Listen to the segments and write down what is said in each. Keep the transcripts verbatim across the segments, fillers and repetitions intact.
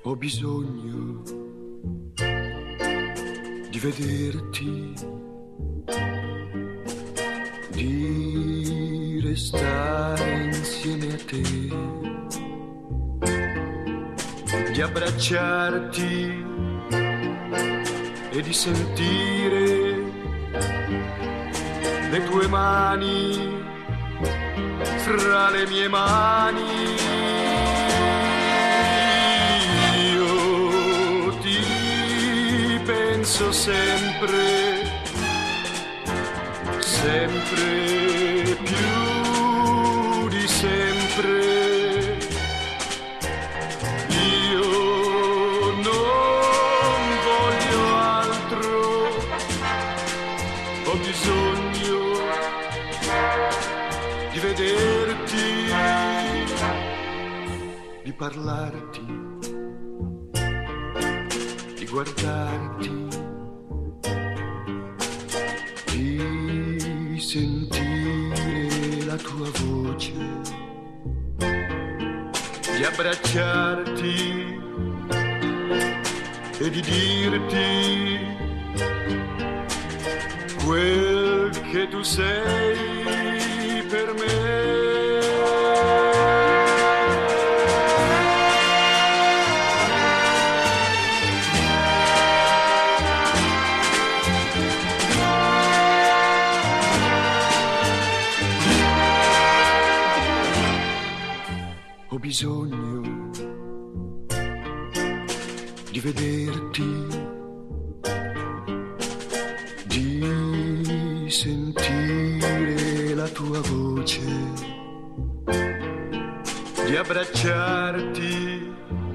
Ho bisogno di vederti, di restare insieme a te, di abbracciarti e di sentire le tue mani fra le mie mani. Penso sempre, sempre più di sempre. Io non voglio altro, ho bisogno di vederti, di parlarti, di guardarti, di sentire la tua voce, di abbracciarti e di dirti quel che tu sei per me. Ho bisogno di vederti, di sentire la tua voce, di abbracciarti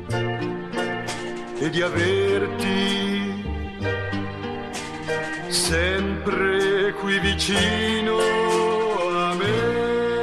e di averti sempre qui vicino a me.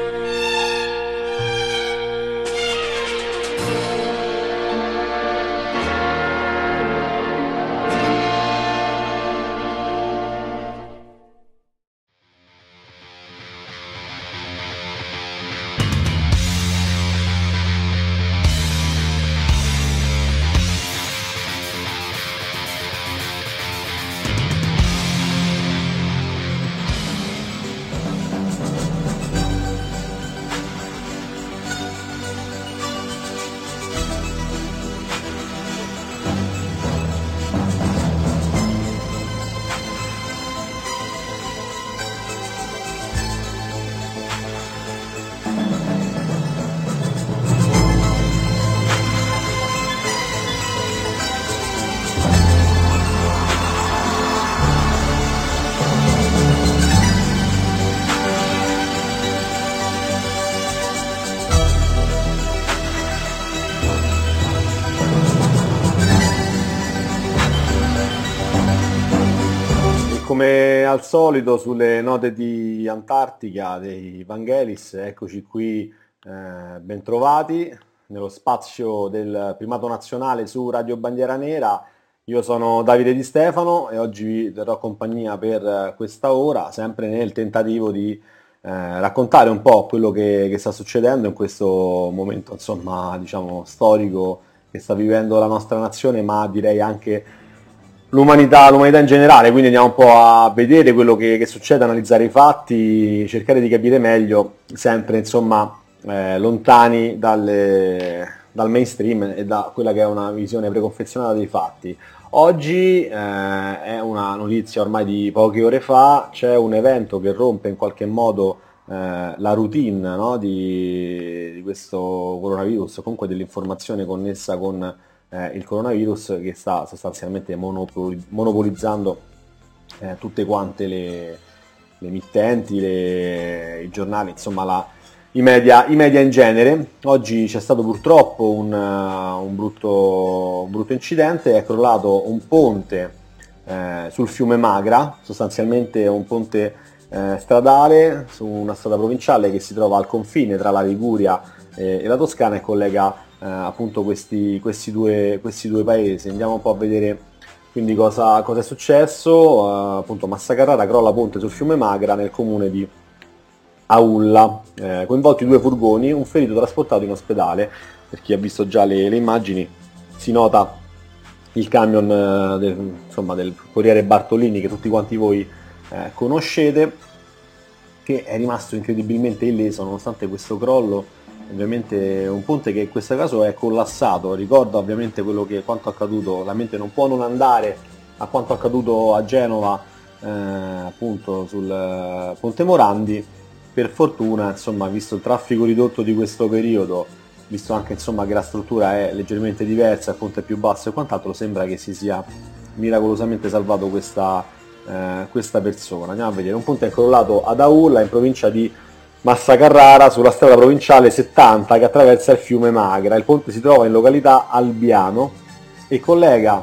Come al solito sulle note di Antartica dei Vangelis, eccoci qui, eh, bentrovati nello spazio del primato nazionale su Radio Bandiera Nera. Io sono Davide Di Stefano e oggi vi terrò compagnia per questa ora, sempre nel tentativo di eh, raccontare un po' quello che, che sta succedendo in questo momento, insomma, diciamo, storico che sta vivendo la nostra nazione, ma direi anche l'umanità, l'umanità in generale. Quindi andiamo un po' a vedere quello che, che succede, analizzare i fatti, cercare di capire meglio, sempre insomma eh, lontani dalle, dal mainstream e da quella che è una visione preconfezionata dei fatti. Oggi eh, è una notizia ormai di poche ore fa, c'è un evento che rompe in qualche modo eh, la routine, no, di, di questo coronavirus, comunque dell'informazione connessa con Eh, il coronavirus, che sta sostanzialmente monopoli- monopolizzando eh, tutte quante le, le emittenti, le, i giornali, insomma la, i, media, i media in genere. Oggi c'è stato purtroppo un, uh, un, brutto, un brutto incidente, è crollato un ponte eh, sul fiume Magra, sostanzialmente un ponte eh, stradale su una strada provinciale che si trova al confine tra la Liguria eh, e la Toscana e collega Eh, appunto questi, questi, due, questi due paesi. Andiamo un po' a vedere quindi cosa, cosa è successo. Uh, appunto Massa Carrara crolla ponte sul fiume Magra nel comune di Aulla, eh, coinvolti due furgoni, un ferito trasportato in ospedale. Per chi ha visto già le, le immagini, si nota il camion eh, del, insomma, del Corriere Bartolini che tutti quanti voi eh, conoscete, che è rimasto incredibilmente illeso nonostante questo crollo. Ovviamente un ponte che in questo caso è collassato, ricorda ovviamente quello che quanto accaduto, la mente non può non andare a quanto accaduto a Genova, eh, appunto sul eh, Ponte Morandi. Per fortuna, insomma, visto il traffico ridotto di questo periodo, visto anche insomma che la struttura è leggermente diversa, il ponte è più basso e quant'altro, sembra che si sia miracolosamente salvato questa, eh, questa persona. Andiamo a vedere, un ponte è crollato ad Aulla in provincia di Massa Carrara sulla strada provinciale settanta che attraversa il fiume Magra. Il ponte si trova in località Albiano e collega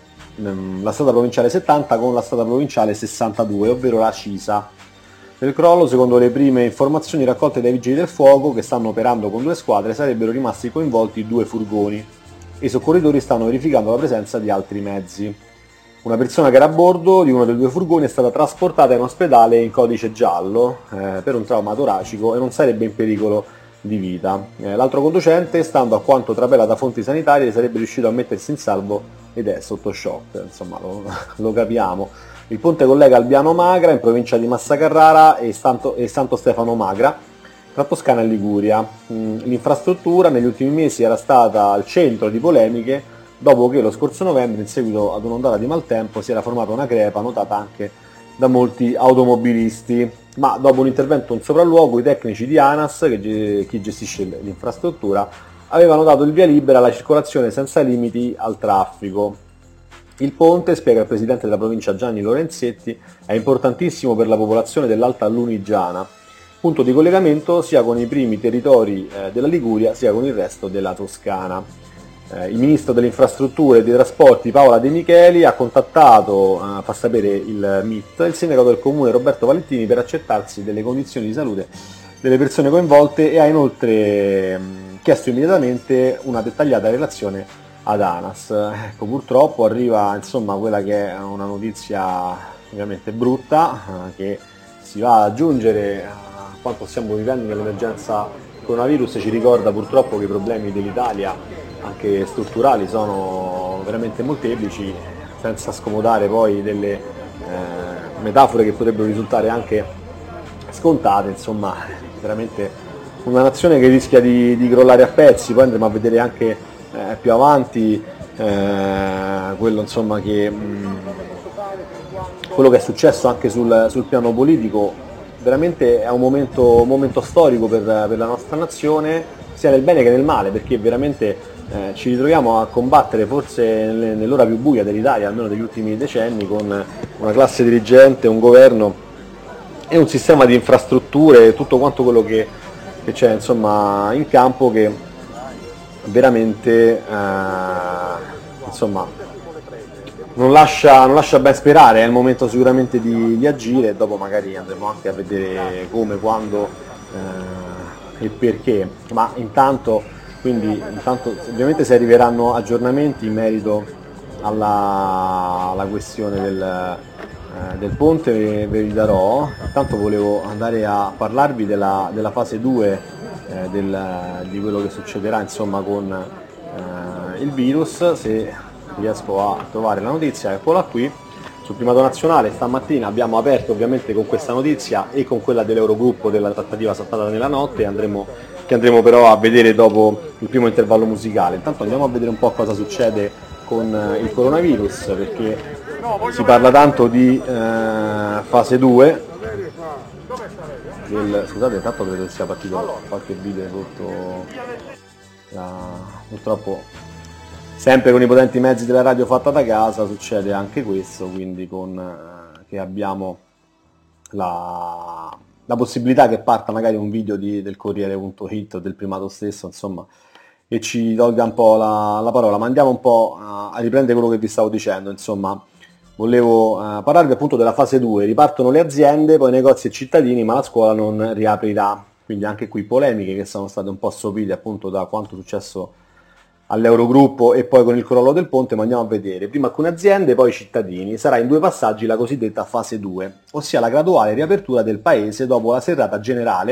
ehm, la strada provinciale settanta con la strada provinciale sessantadue, ovvero la Cisa. Nel crollo, secondo le prime informazioni raccolte dai vigili del fuoco che stanno operando con due squadre, sarebbero rimasti coinvolti due furgoni e i soccorritori stanno verificando la presenza di altri mezzi. Una persona che era a bordo di uno dei due furgoni è stata trasportata in ospedale in codice giallo eh, per un trauma toracico e non sarebbe in pericolo di vita. Eh, l'altro conducente, stando a quanto trapela da fonti sanitarie, sarebbe riuscito a mettersi in salvo ed è sotto shock, insomma lo, lo capiamo. Il ponte collega Albiano Magra in provincia di Massa Carrara e Santo, e Santo Stefano Magra tra Toscana e Liguria. Mm, l'infrastruttura negli ultimi mesi era stata al centro di polemiche dopo che lo scorso novembre, in seguito ad un'ondata di maltempo, si era formata una crepa notata anche da molti automobilisti, ma dopo un intervento in sopralluogo i tecnici di ANAS, che chi gestisce l'infrastruttura, avevano dato il via libera alla circolazione senza limiti al traffico. Il ponte, spiega il presidente della provincia Gianni Lorenzetti, è importantissimo per la popolazione dell'Alta Lunigiana, punto di collegamento sia con i primi territori eh, della Liguria sia con il resto della Toscana. Eh, il ministro delle infrastrutture e dei trasporti Paola De Micheli ha contattato, eh, fa sapere il M I T, il sindaco del comune Roberto Valentini per accertarsi delle condizioni di salute delle persone coinvolte e ha inoltre mh, chiesto immediatamente una dettagliata relazione ad ANAS. Ecco, purtroppo arriva insomma quella che è una notizia ovviamente brutta, eh, che si va ad aggiungere a quanto stiamo vivendo nell'emergenza coronavirus. Ci ricorda purtroppo che i problemi dell'Italia anche strutturali sono veramente molteplici, senza scomodare poi delle eh, metafore che potrebbero risultare anche scontate. Insomma, veramente una nazione che rischia di, di crollare a pezzi. Poi andremo a vedere anche eh, più avanti eh, quello insomma che mh, quello che è successo anche sul, sul piano politico. Veramente è un momento, un momento storico per, per la nostra nazione, sia nel bene che nel male, perché veramente Eh, ci ritroviamo a combattere forse nell'ora più buia dell'Italia, almeno degli ultimi decenni, con una classe dirigente, un governo e un sistema di infrastrutture, tutto quanto quello che, che c'è insomma in campo, che veramente eh, insomma non lascia, non lascia ben sperare. È il momento sicuramente di, di agire, e dopo magari andremo anche a vedere come, quando eh, e perché, ma intanto Quindi intanto ovviamente si arriveranno aggiornamenti in merito alla, alla questione del, eh, del ponte, ve, ve li darò. Intanto volevo andare a parlarvi della, della fase due eh, del, di quello che succederà insomma con eh, il virus, se riesco a trovare la notizia. Eccola qui. Sul Primato Nazionale stamattina abbiamo aperto ovviamente con questa notizia e con quella dell'Eurogruppo della trattativa saltata nella notte, andremo, che andremo però a vedere dopo il primo intervallo musicale. Intanto andiamo a vedere un po' cosa succede con il coronavirus, perché si parla tanto di eh, fase due. Del, scusate, intanto credo sia partito qualche video sotto la, purtroppo. Sempre con i potenti mezzi della radio fatta da casa succede anche questo, quindi con eh, che abbiamo la, la possibilità che parta magari un video di, del Corriere punto it o del Primato stesso, insomma, e ci tolga un po' la, la parola. Ma andiamo un po' a, a riprendere quello che vi stavo dicendo. Insomma, volevo eh, parlarvi appunto della fase due. Ripartono le aziende, poi negozi e cittadini, ma la scuola non riaprirà. Quindi anche qui polemiche che sono state un po' sopite appunto da quanto successo all'Eurogruppo e poi con il crollo del ponte. Ma andiamo a vedere. Prima alcune aziende, poi i cittadini. Sarà in due passaggi la cosiddetta fase due, ossia la graduale riapertura del paese dopo la serrata generale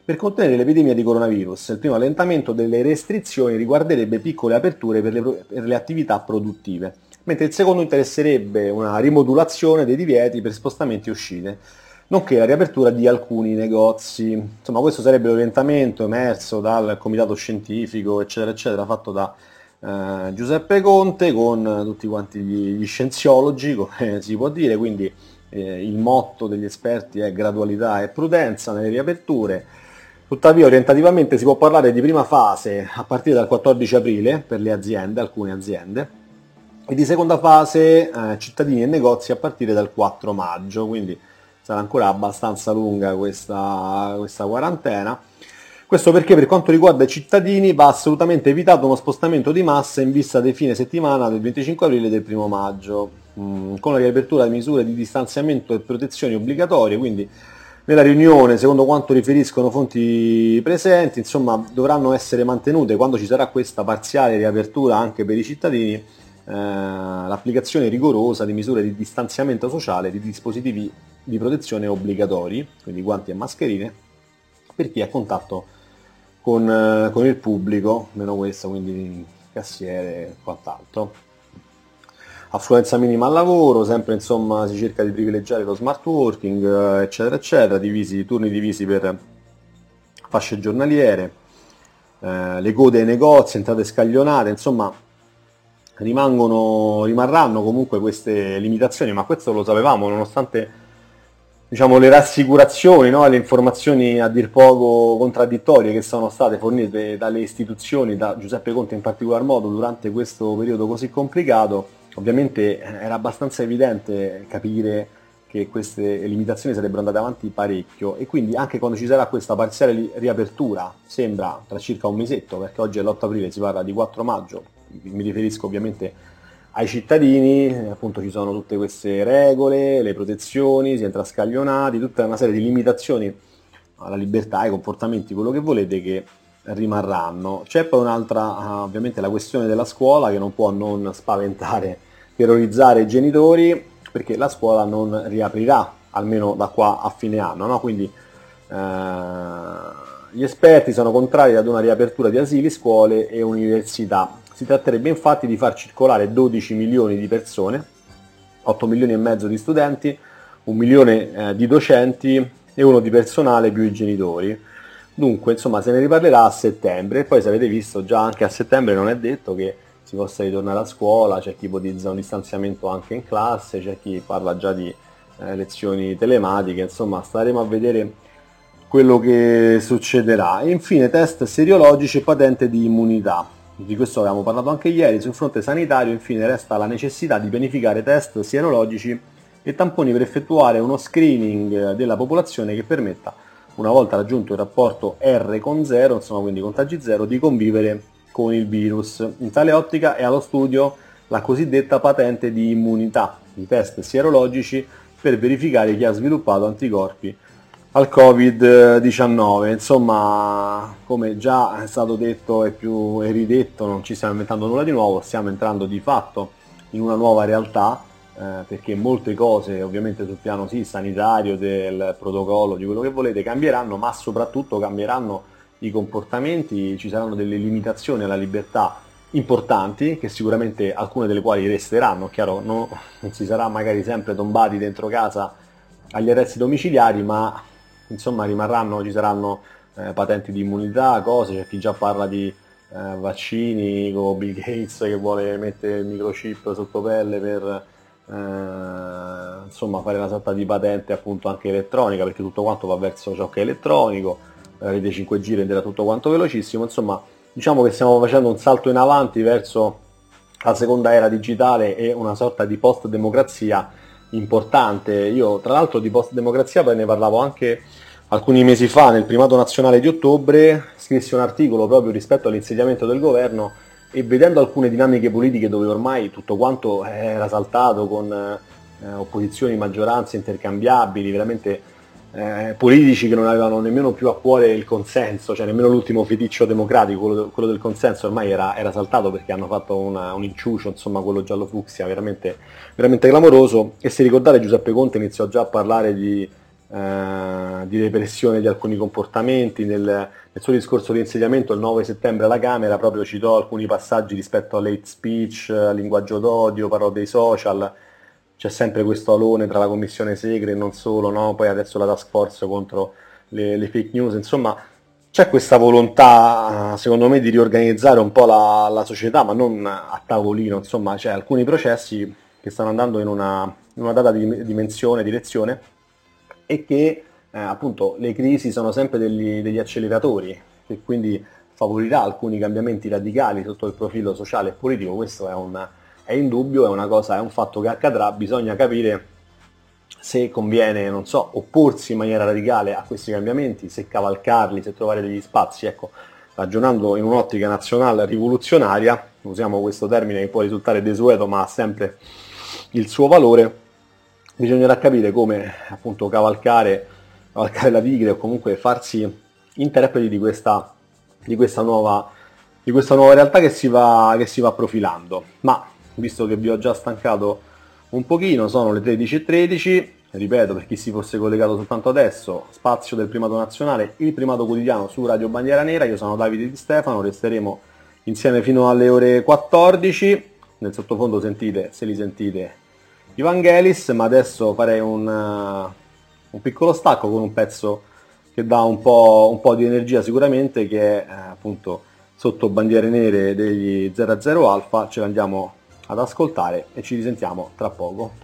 per contenere l'epidemia di coronavirus. Il primo allentamento delle restrizioni riguarderebbe piccole aperture per le, per le attività produttive, mentre il secondo interesserebbe una rimodulazione dei divieti per spostamenti e uscite, nonché la riapertura di alcuni negozi. Insomma, questo sarebbe l'orientamento emerso dal comitato scientifico, eccetera, eccetera, fatto da eh, Giuseppe Conte con tutti quanti gli, gli scienziologi, come si può dire, quindi eh, il motto degli esperti è gradualità e prudenza nelle riaperture. Tuttavia, orientativamente si può parlare di prima fase a partire dal quattordici aprile per le aziende, alcune aziende, e di seconda fase eh, cittadini e negozi a partire dal quattro maggio, quindi sarà ancora abbastanza lunga questa, questa quarantena. Questo perché per quanto riguarda i cittadini va assolutamente evitato uno spostamento di massa in vista del fine settimana del venticinque aprile e del primo maggio, mh, con la riapertura di misure di distanziamento e protezioni obbligatorie, quindi nella riunione, secondo quanto riferiscono fonti presenti, insomma, dovranno essere mantenute, quando ci sarà questa parziale riapertura anche per i cittadini, eh, l'applicazione rigorosa di misure di distanziamento sociale, di dispositivi di protezione obbligatori, quindi guanti e mascherine, per chi è a contatto con, eh, con il pubblico, meno questo, quindi cassiere e quant'altro. Affluenza minima al lavoro, sempre insomma si cerca di privilegiare lo smart working, eccetera, eccetera, divisi, turni divisi per fasce giornaliere, eh, le code ai negozi, entrate scaglionate, insomma rimangono, rimarranno comunque queste limitazioni, ma questo lo sapevamo nonostante, diciamo, le rassicurazioni, no, le informazioni a dir poco contraddittorie che sono state fornite dalle istituzioni, da Giuseppe Conte in particolar modo, durante questo periodo così complicato. Ovviamente era abbastanza evidente capire che queste limitazioni sarebbero andate avanti parecchio, e quindi anche quando ci sarà questa parziale riapertura, sembra tra circa un mesetto, perché oggi è l'otto aprile, si parla di quattro maggio, mi riferisco ovviamente ai cittadini, appunto ci sono tutte queste regole, le protezioni, si entra scaglionati, tutta una serie di limitazioni alla libertà, ai comportamenti, quello che volete, che rimarranno. C'è poi un'altra, ovviamente la questione della scuola, che non può non spaventare, terrorizzare i genitori, perché la scuola non riaprirà almeno da qua a fine anno, no? Quindi eh, gli esperti sono contrari ad una riapertura di asili, scuole e università. Si tratterebbe infatti di far circolare dodici milioni di persone, otto milioni e mezzo di studenti, un milione eh, di docenti e uno di personale più i genitori. Dunque, insomma, se ne riparlerà a settembre, e poi, se avete visto, già anche a settembre non è detto che si possa ritornare a scuola, c'è chi ipotizza un distanziamento anche in classe, c'è chi parla già di eh, lezioni telematiche, insomma, staremo a vedere quello che succederà. E infine test seriologici e patente di immunità. Di questo avevamo parlato anche ieri. Sul fronte sanitario, infine, resta la necessità di pianificare test sierologici e tamponi per effettuare uno screening della popolazione che permetta, una volta raggiunto il rapporto R con zero, insomma quindi contagi zero, di convivere con il virus. In tale ottica è allo studio la cosiddetta patente di immunità, i test sierologici per verificare chi ha sviluppato anticorpi al covid diciannove. Insomma, come già è stato detto e più e ridetto, non ci stiamo inventando nulla di nuovo, stiamo entrando di fatto in una nuova realtà, eh, perché molte cose ovviamente sul piano sì, sanitario, del protocollo, di quello che volete, cambieranno, ma soprattutto cambieranno i comportamenti, ci saranno delle limitazioni alla libertà importanti, che sicuramente alcune delle quali resteranno, chiaro, no? Non si sarà magari sempre tombati dentro casa agli arresti domiciliari, ma insomma rimarranno, ci saranno eh, patenti di immunità, cose, c'è chi già parla di eh, vaccini, come Bill Gates che vuole mettere il microchip sotto pelle per eh, insomma fare una sorta di patente appunto anche elettronica, perché tutto quanto va verso ciò che è elettronico, la rete cinque G renderà tutto quanto velocissimo. Insomma, diciamo che stiamo facendo un salto in avanti verso la seconda era digitale e una sorta di post-democrazia importante. Io tra l'altro di post-democrazia poi ne parlavo anche alcuni mesi fa nel Primato Nazionale di ottobre, scrissi un articolo proprio rispetto all'insediamento del governo, e vedendo alcune dinamiche politiche dove ormai tutto quanto era saltato con eh, opposizioni, maggioranze intercambiabili, veramente eh, politici che non avevano nemmeno più a cuore il consenso, cioè nemmeno l'ultimo feticcio democratico, quello, quello del consenso ormai era, era saltato, perché hanno fatto una, un inciucio, insomma quello giallo fucsia, veramente, veramente clamoroso. E se ricordate Giuseppe Conte iniziò già a parlare di eh, di repressione di alcuni comportamenti. Nel, nel suo discorso di insediamento il nove settembre alla Camera proprio citò alcuni passaggi rispetto all'hate speech, al linguaggio d'odio, parlò dei social. C'è sempre questo alone tra la commissione Segre e non solo, no? Poi adesso la task force contro le, le fake news, insomma c'è questa volontà secondo me di riorganizzare un po' la, la società, ma non a tavolino, insomma c'è alcuni processi che stanno andando in una, in una data di, dimensione, direzione, e che eh, appunto le crisi sono sempre degli, degli acceleratori, che quindi favorirà alcuni cambiamenti radicali sotto il profilo sociale e politico. Questo è un è indubbio, è una cosa, è un fatto che accadrà. Bisogna capire se conviene, non so, opporsi in maniera radicale a questi cambiamenti, se cavalcarli, se trovare degli spazi. Ecco, ragionando in un'ottica nazionale rivoluzionaria, usiamo questo termine che può risultare desueto ma ha sempre il suo valore, bisognerà capire come appunto cavalcare, cavalcare la tigre, o comunque farsi interpreti di questa, di questa nuova di questa nuova realtà che si va, che si va profilando. Ma visto che vi ho già stancato un pochino, sono le tredici e tredici, ripeto per chi si fosse collegato soltanto adesso, spazio del Primato Nazionale, il primato quotidiano su Radio Bandiera Nera. Io sono Davide Di Stefano, resteremo insieme fino alle ore quattordici, nel sottofondo sentite, se li sentite, i Vangelis, ma adesso farei un, uh, un piccolo stacco con un pezzo che dà un po', un po' di energia sicuramente, che è uh, appunto Sotto bandiere nere degli zero zero Alpha. Ce l'andiamo ad ascoltare e ci risentiamo tra poco.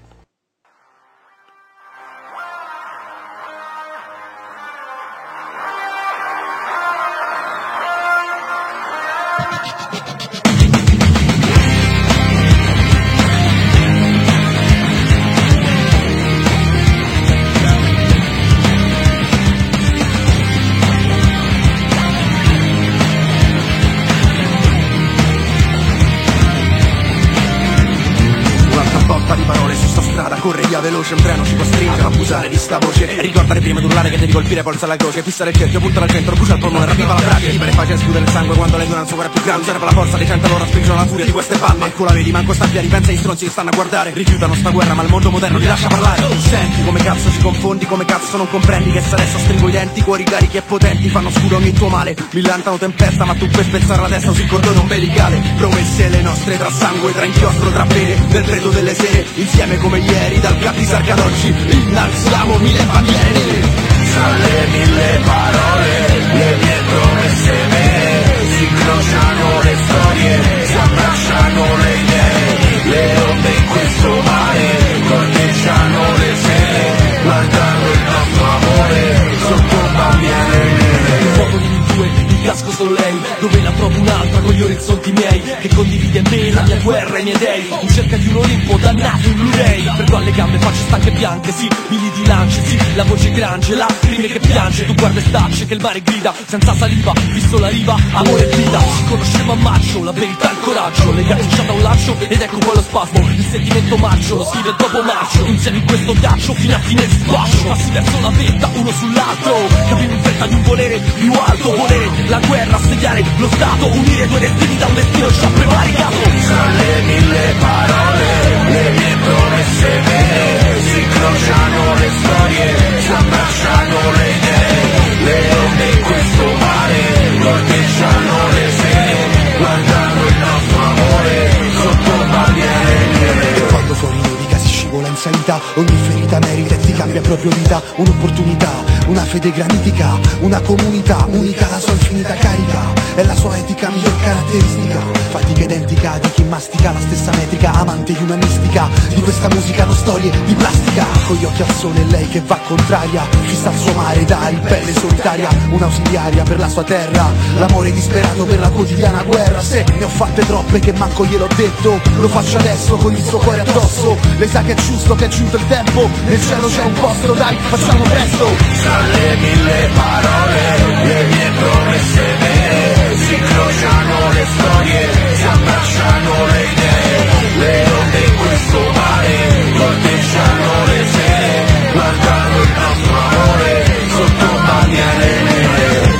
Corre via veloce, un treno ci costringe a abusare di sta voce. E ricordare prima di urlare che devi colpire polsa alla croce. Fissare il cerchio, punta al centro, brucia il polmone, rapiva la brace. Libera e facile scuotere il sangue quando l'endurance ancora è più grande. Serve la forza dei cento, allora spingono la furia di queste palle. Manco la vedi, manco sta via, ripensa agli stronzi che stanno a guardare. Rifiutano sta guerra, ma il mondo moderno li lascia parlare. Senti come cazzo ci confondi, come cazzo non comprendi che se adesso stringo i denti, cuori carichi e potenti fanno scuro ogni tuo male. Millantano tempesta, ma tu puoi spezzare la testa sul cordone ombelicale. Promesse le nostre tra sangue, tra inchiostro, tra pene, nel freddo delle sere, insieme come ieri, dal cap di Sarca ad oggi innalziamo mille bandiere nere. Tra le mille parole, le mie promesse vere, si incrociano le storie, si abbracciano le idee, le onde in questo mare, corteggiano le sere, guardando il nostro amore, sotto bandiere nere. Il fuoco di due, il casco solo lei, dove la trovo un'altra con gli orizzonti miei, che condivide me, la mia guerra e i miei dei, in cerca di un Olimpo dannato in Blu-ray. Perdo alle gambe, facce stanche bianche, sì, mili di lance, sì, la voce grange, lacrime che piange, tu guarda e stacce che il mare grida, senza saliva, visto la riva, amore e vita, ci conoscemmo a maggio, la verità e il coraggio, legati da un laccio, ed ecco poi lo spasmo, il sentimento marcio, lo scrive dopo marcio, insieme in questo ghiaccio, fino a fine squascio, passi verso la vetta, uno sull'altro, capiamo in fretta di un volere più alto, volere la guerra, assediare lo Stato, unire due destini da un destino già prevaricato. Tra le mille parole, le mie promesse vere, si incrociano le storie, si abbracciano le idee, le onde in questo mare, corteggiano le sere, guardando il nostro amore, sotto bandiere nere. Quando fuori nevica si scivola in salita, ogni ferita merita e ti cambia proprio vita, un'opportunità, una fede granitica, una comunità unica, la sua infinita carica, è la sua etica miglior caratteristica, fatica identica di chi mastica la stessa metrica, amante di una mistica, di questa musica non storie di plastica, con gli occhi al sole lei che va contraria, fissa il suo mare da ribelle solitaria, un'ausiliaria per la sua terra, l'amore disperato per la quotidiana guerra, se ne ho fatte troppe che manco gliel'ho detto, lo faccio adesso con il suo cuore addosso, lei sa che è giusto, che è giunto il tempo, nel cielo c'è un posto, dai, facciamo presto. Tra le mille parole, le mie promesse vere, si incrociano le storie, si abbracciano le idee, le onde in questo mare, corteggiano le sere, guardando il nostro amore, sotto bandiere nere.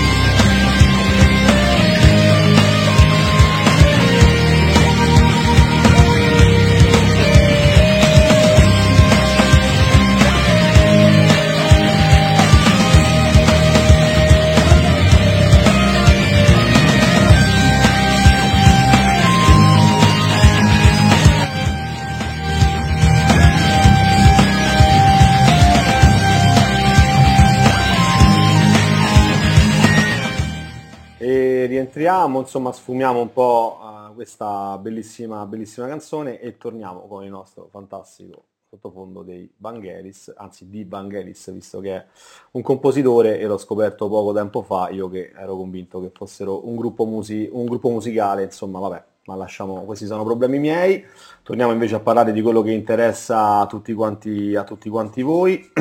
rientriamo, insomma sfumiamo un po' uh, questa bellissima, bellissima canzone e torniamo con il nostro fantastico sottofondo dei Vangelis, anzi di Vangelis, visto che è un compositore e l'ho scoperto poco tempo fa, io che ero convinto che fossero un gruppo, musi- un gruppo musicale, insomma vabbè, ma lasciamo, questi sono problemi miei. Torniamo invece a parlare di quello che interessa a tutti quanti, a tutti quanti voi.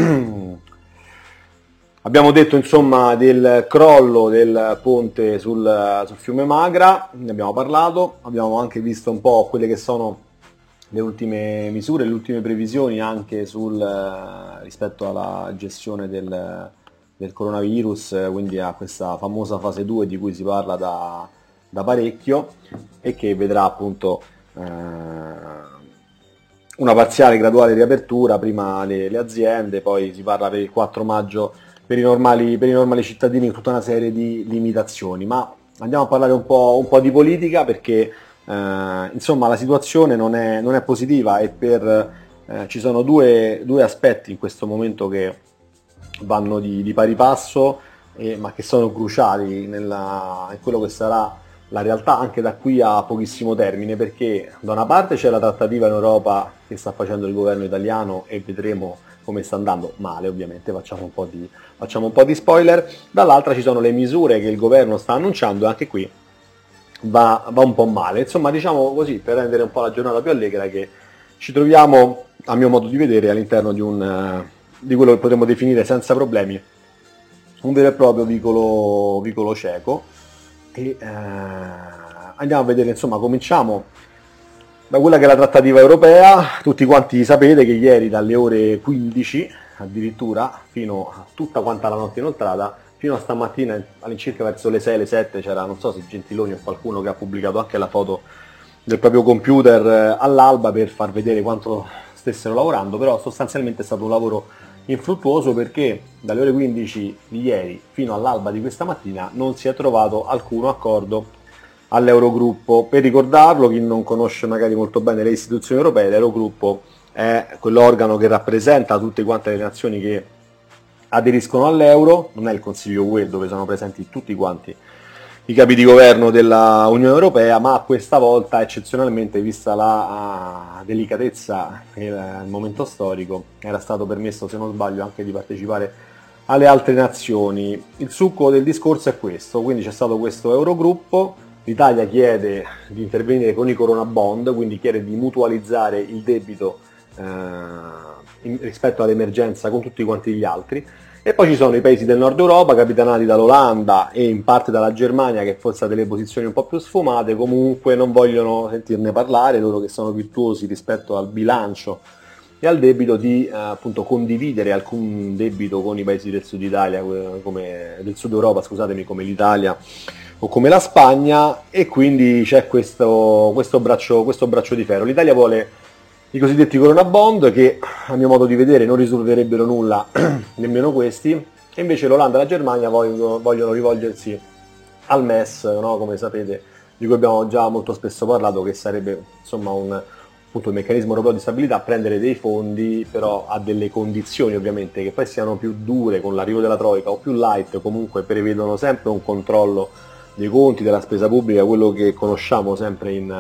Abbiamo detto insomma del crollo del ponte sul, sul fiume Magra, ne abbiamo parlato, abbiamo anche visto un po' quelle che sono le ultime misure, le ultime previsioni anche sul, rispetto alla gestione del, del coronavirus, quindi a questa famosa fase due di cui si parla da, da parecchio e che vedrà appunto eh, una parziale graduale riapertura, prima le, le aziende, poi si parla per il quattro maggio per i normali, per i normali cittadini, tutta una serie di limitazioni. Ma andiamo a parlare un po', un po' di politica, perché eh, insomma la situazione non è, non è positiva e per, eh, ci sono due, due aspetti in questo momento che vanno di, di pari passo, eh, ma che sono cruciali nella, in quello che sarà la realtà anche da qui a pochissimo termine, perché da una parte c'è la trattativa in Europa che sta facendo il governo italiano e vedremo come sta andando, male ovviamente, facciamo un po' di, facciamo un po' di spoiler, dall'altra ci sono le misure che il governo sta annunciando e anche qui va, va un po' male. Insomma, diciamo così, per rendere un po' la giornata più allegra, che ci troviamo, a mio modo di vedere, all'interno di, un, di quello che potremmo definire senza problemi un vero e proprio vicolo, vicolo cieco. E eh, andiamo a vedere, insomma, cominciamo da quella che è la trattativa europea. Tutti quanti sapete che ieri dalle ore quindici addirittura fino a tutta quanta la notte inoltrata, fino a stamattina all'incirca verso le sei, le sette, c'era, non so se Gentiloni o qualcuno che ha pubblicato anche la foto del proprio computer all'alba per far vedere quanto stessero lavorando, però sostanzialmente è stato un lavoro infruttuoso, perché dalle ore quindici di ieri fino all'alba di questa mattina non si è trovato alcuno accordo all'Eurogruppo. Per ricordarlo, chi non conosce magari molto bene le istituzioni europee, l'Eurogruppo è quell'organo che rappresenta tutte quante le nazioni che aderiscono all'euro, non è il Consiglio U E dove sono presenti tutti quanti i capi di governo della Unione Europea, ma questa volta eccezionalmente, vista la delicatezza e il momento storico, era stato permesso, se non sbaglio, anche di partecipare alle altre nazioni. Il succo del discorso è questo, quindi c'è stato questo Eurogruppo, l'Italia chiede di intervenire con i Corona Bond, quindi chiede di mutualizzare il debito eh, in, rispetto all'emergenza con tutti quanti gli altri. E poi ci sono i paesi del nord Europa, capitanati dall'Olanda e in parte dalla Germania, che forse ha delle posizioni un po' più sfumate, comunque non vogliono sentirne parlare, loro che sono virtuosi rispetto al bilancio e al debito, di eh, appunto condividere alcun debito con i paesi del sud Italia, come, del sud Europa, scusatemi, come l'Italia o come la Spagna, e quindi c'è questo, questo, braccio, questo braccio di ferro. L'Italia vuole i cosiddetti Corona Bond, che a mio modo di vedere non risolverebbero nulla, nemmeno questi, e invece l'Olanda e la Germania vogliono, vogliono rivolgersi al M E S, no? Come sapete, di cui abbiamo già molto spesso parlato, che sarebbe insomma un, appunto, il meccanismo europeo di stabilità, prendere dei fondi però a delle condizioni ovviamente che poi siano più dure con l'arrivo della Troica o più light, comunque prevedono sempre un controllo dei conti, della spesa pubblica, quello che conosciamo sempre in...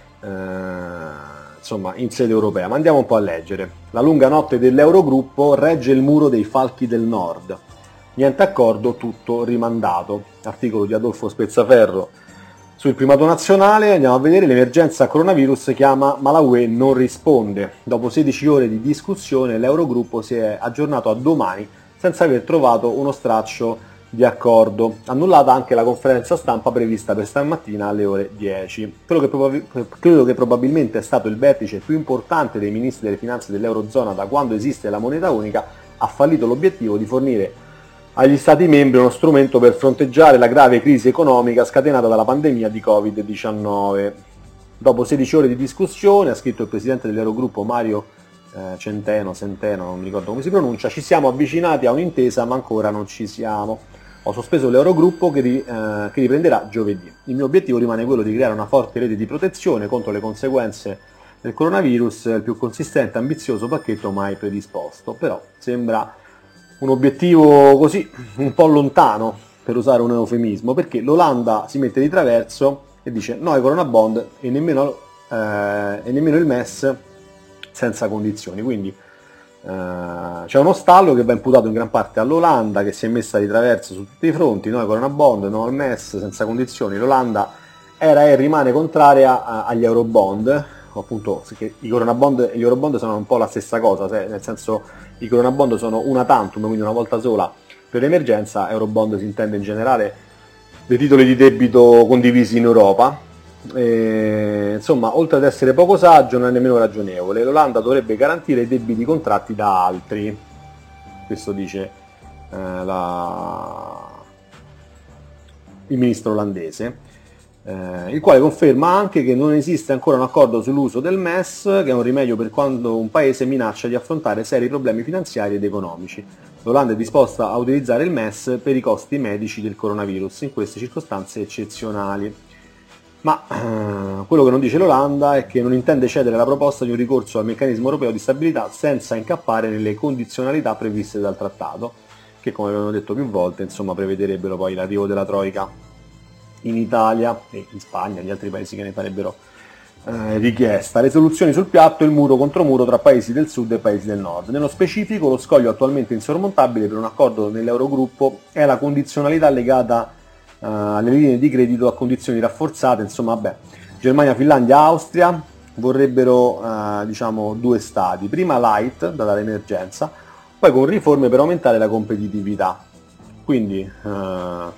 Eh, insomma in sede europea. Ma andiamo un po' a leggere. La lunga notte dell'Eurogruppo regge il muro dei falchi del nord. Niente accordo, tutto rimandato. Articolo di Adolfo Spezzaferro sul primato nazionale. Andiamo a vedere. L'emergenza coronavirus chiama, ma la U E non risponde. Dopo sedici ore di discussione, l'Eurogruppo si è aggiornato a domani senza aver trovato uno straccio di accordo. Annullata anche la conferenza stampa prevista per stamattina alle ore dieci. Quello che, probab- credo che probabilmente è stato il vertice più importante dei ministri delle finanze dell'Eurozona da quando esiste la moneta unica, ha fallito l'obiettivo di fornire agli Stati membri uno strumento per fronteggiare la grave crisi economica scatenata dalla pandemia di covid diciannove. Dopo sedici ore di discussione, ha scritto il presidente dell'Eurogruppo Mario eh, Centeno, Centeno, non mi ricordo come si pronuncia, ci siamo avvicinati a un'intesa ma ancora non ci siamo. Ho sospeso l'Eurogruppo che, ri, eh, che riprenderà giovedì. Il mio obiettivo rimane quello di creare una forte rete di protezione contro le conseguenze del coronavirus, il più consistente e ambizioso pacchetto mai predisposto. Però sembra un obiettivo così un po' lontano. per usare un eufemismo, perché l'Olanda si mette di traverso e dice no ai Corona Bond e nemmeno, eh, e nemmeno il M E S senza condizioni. Quindi eh, c'è uno stallo che va imputato in gran parte all'Olanda, che si è messa di traverso su tutti i fronti, no ai Corona Bond, no al M E S senza condizioni. L'Olanda era e rimane contraria a, agli Eurobond, appunto perché i Corona Bond e gli Eurobond sono un po' la stessa cosa, cioè, nel senso i Corona Bond sono una tantum, quindi una volta sola per emergenza. Eurobond si intende in generale dei titoli di debito condivisi in Europa. E, insomma, oltre ad essere poco saggio, non è nemmeno ragionevole. L'Olanda dovrebbe garantire i debiti contratti da altri. Questo dice eh, la... il ministro olandese. Eh, il quale conferma anche che non esiste ancora un accordo sull'uso del M E S, che è un rimedio per quando un paese minaccia di affrontare seri problemi finanziari ed economici. L'Olanda è disposta a utilizzare il M E S per i costi medici del coronavirus in queste circostanze eccezionali. Ma eh, quello che non dice l'Olanda è che non intende cedere la proposta di un ricorso al meccanismo europeo di stabilità senza incappare nelle condizionalità previste dal trattato, che come abbiamo detto più volte, insomma, prevederebbero poi l'arrivo della Troica in Italia e in Spagna e gli altri paesi che ne farebbero eh, richiesta. Le soluzioni sul piatto, il muro contro muro tra paesi del sud e paesi del nord. Nello specifico, lo scoglio attualmente insormontabile per un accordo nell'Eurogruppo è la condizionalità legata eh, alle linee di credito a condizioni rafforzate. Insomma, vabbè, Germania, Finlandia, Austria vorrebbero eh, diciamo due stati, prima light, data l'emergenza, poi con riforme per aumentare la competitività. Quindi eh,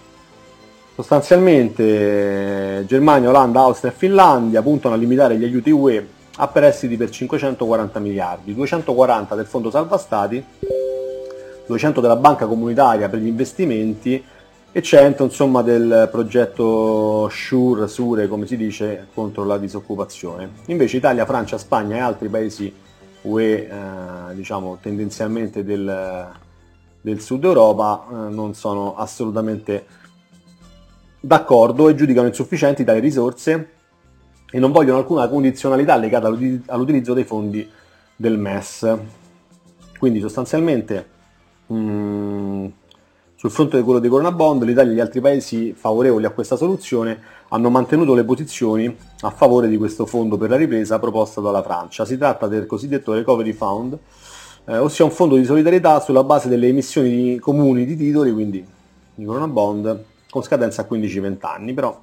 sostanzialmente Germania, Olanda, Austria e Finlandia puntano a limitare gli aiuti U E a prestiti per cinquecentoquaranta miliardi, duecentoquaranta del Fondo Salva Stati, duecento della Banca Comunitaria per gli investimenti e cento insomma del progetto SURE, SURE come si dice, contro la disoccupazione. Invece Italia, Francia, Spagna e altri paesi U E eh, diciamo tendenzialmente del, del sud Europa eh, non sono assolutamente d'accordo e giudicano insufficienti tali risorse e non vogliono alcuna condizionalità legata all'utilizzo dei fondi del M E S. Quindi sostanzialmente mh, sul fronte di quello dei Corona Bond, l'Italia e gli altri paesi favorevoli a questa soluzione hanno mantenuto le posizioni a favore di questo fondo per la ripresa proposta dalla Francia. Si tratta del cosiddetto Recovery Fund, eh, ossia un fondo di solidarietà sulla base delle emissioni comuni di titoli, quindi di Corona Bond, con scadenza a quindici venti anni. Però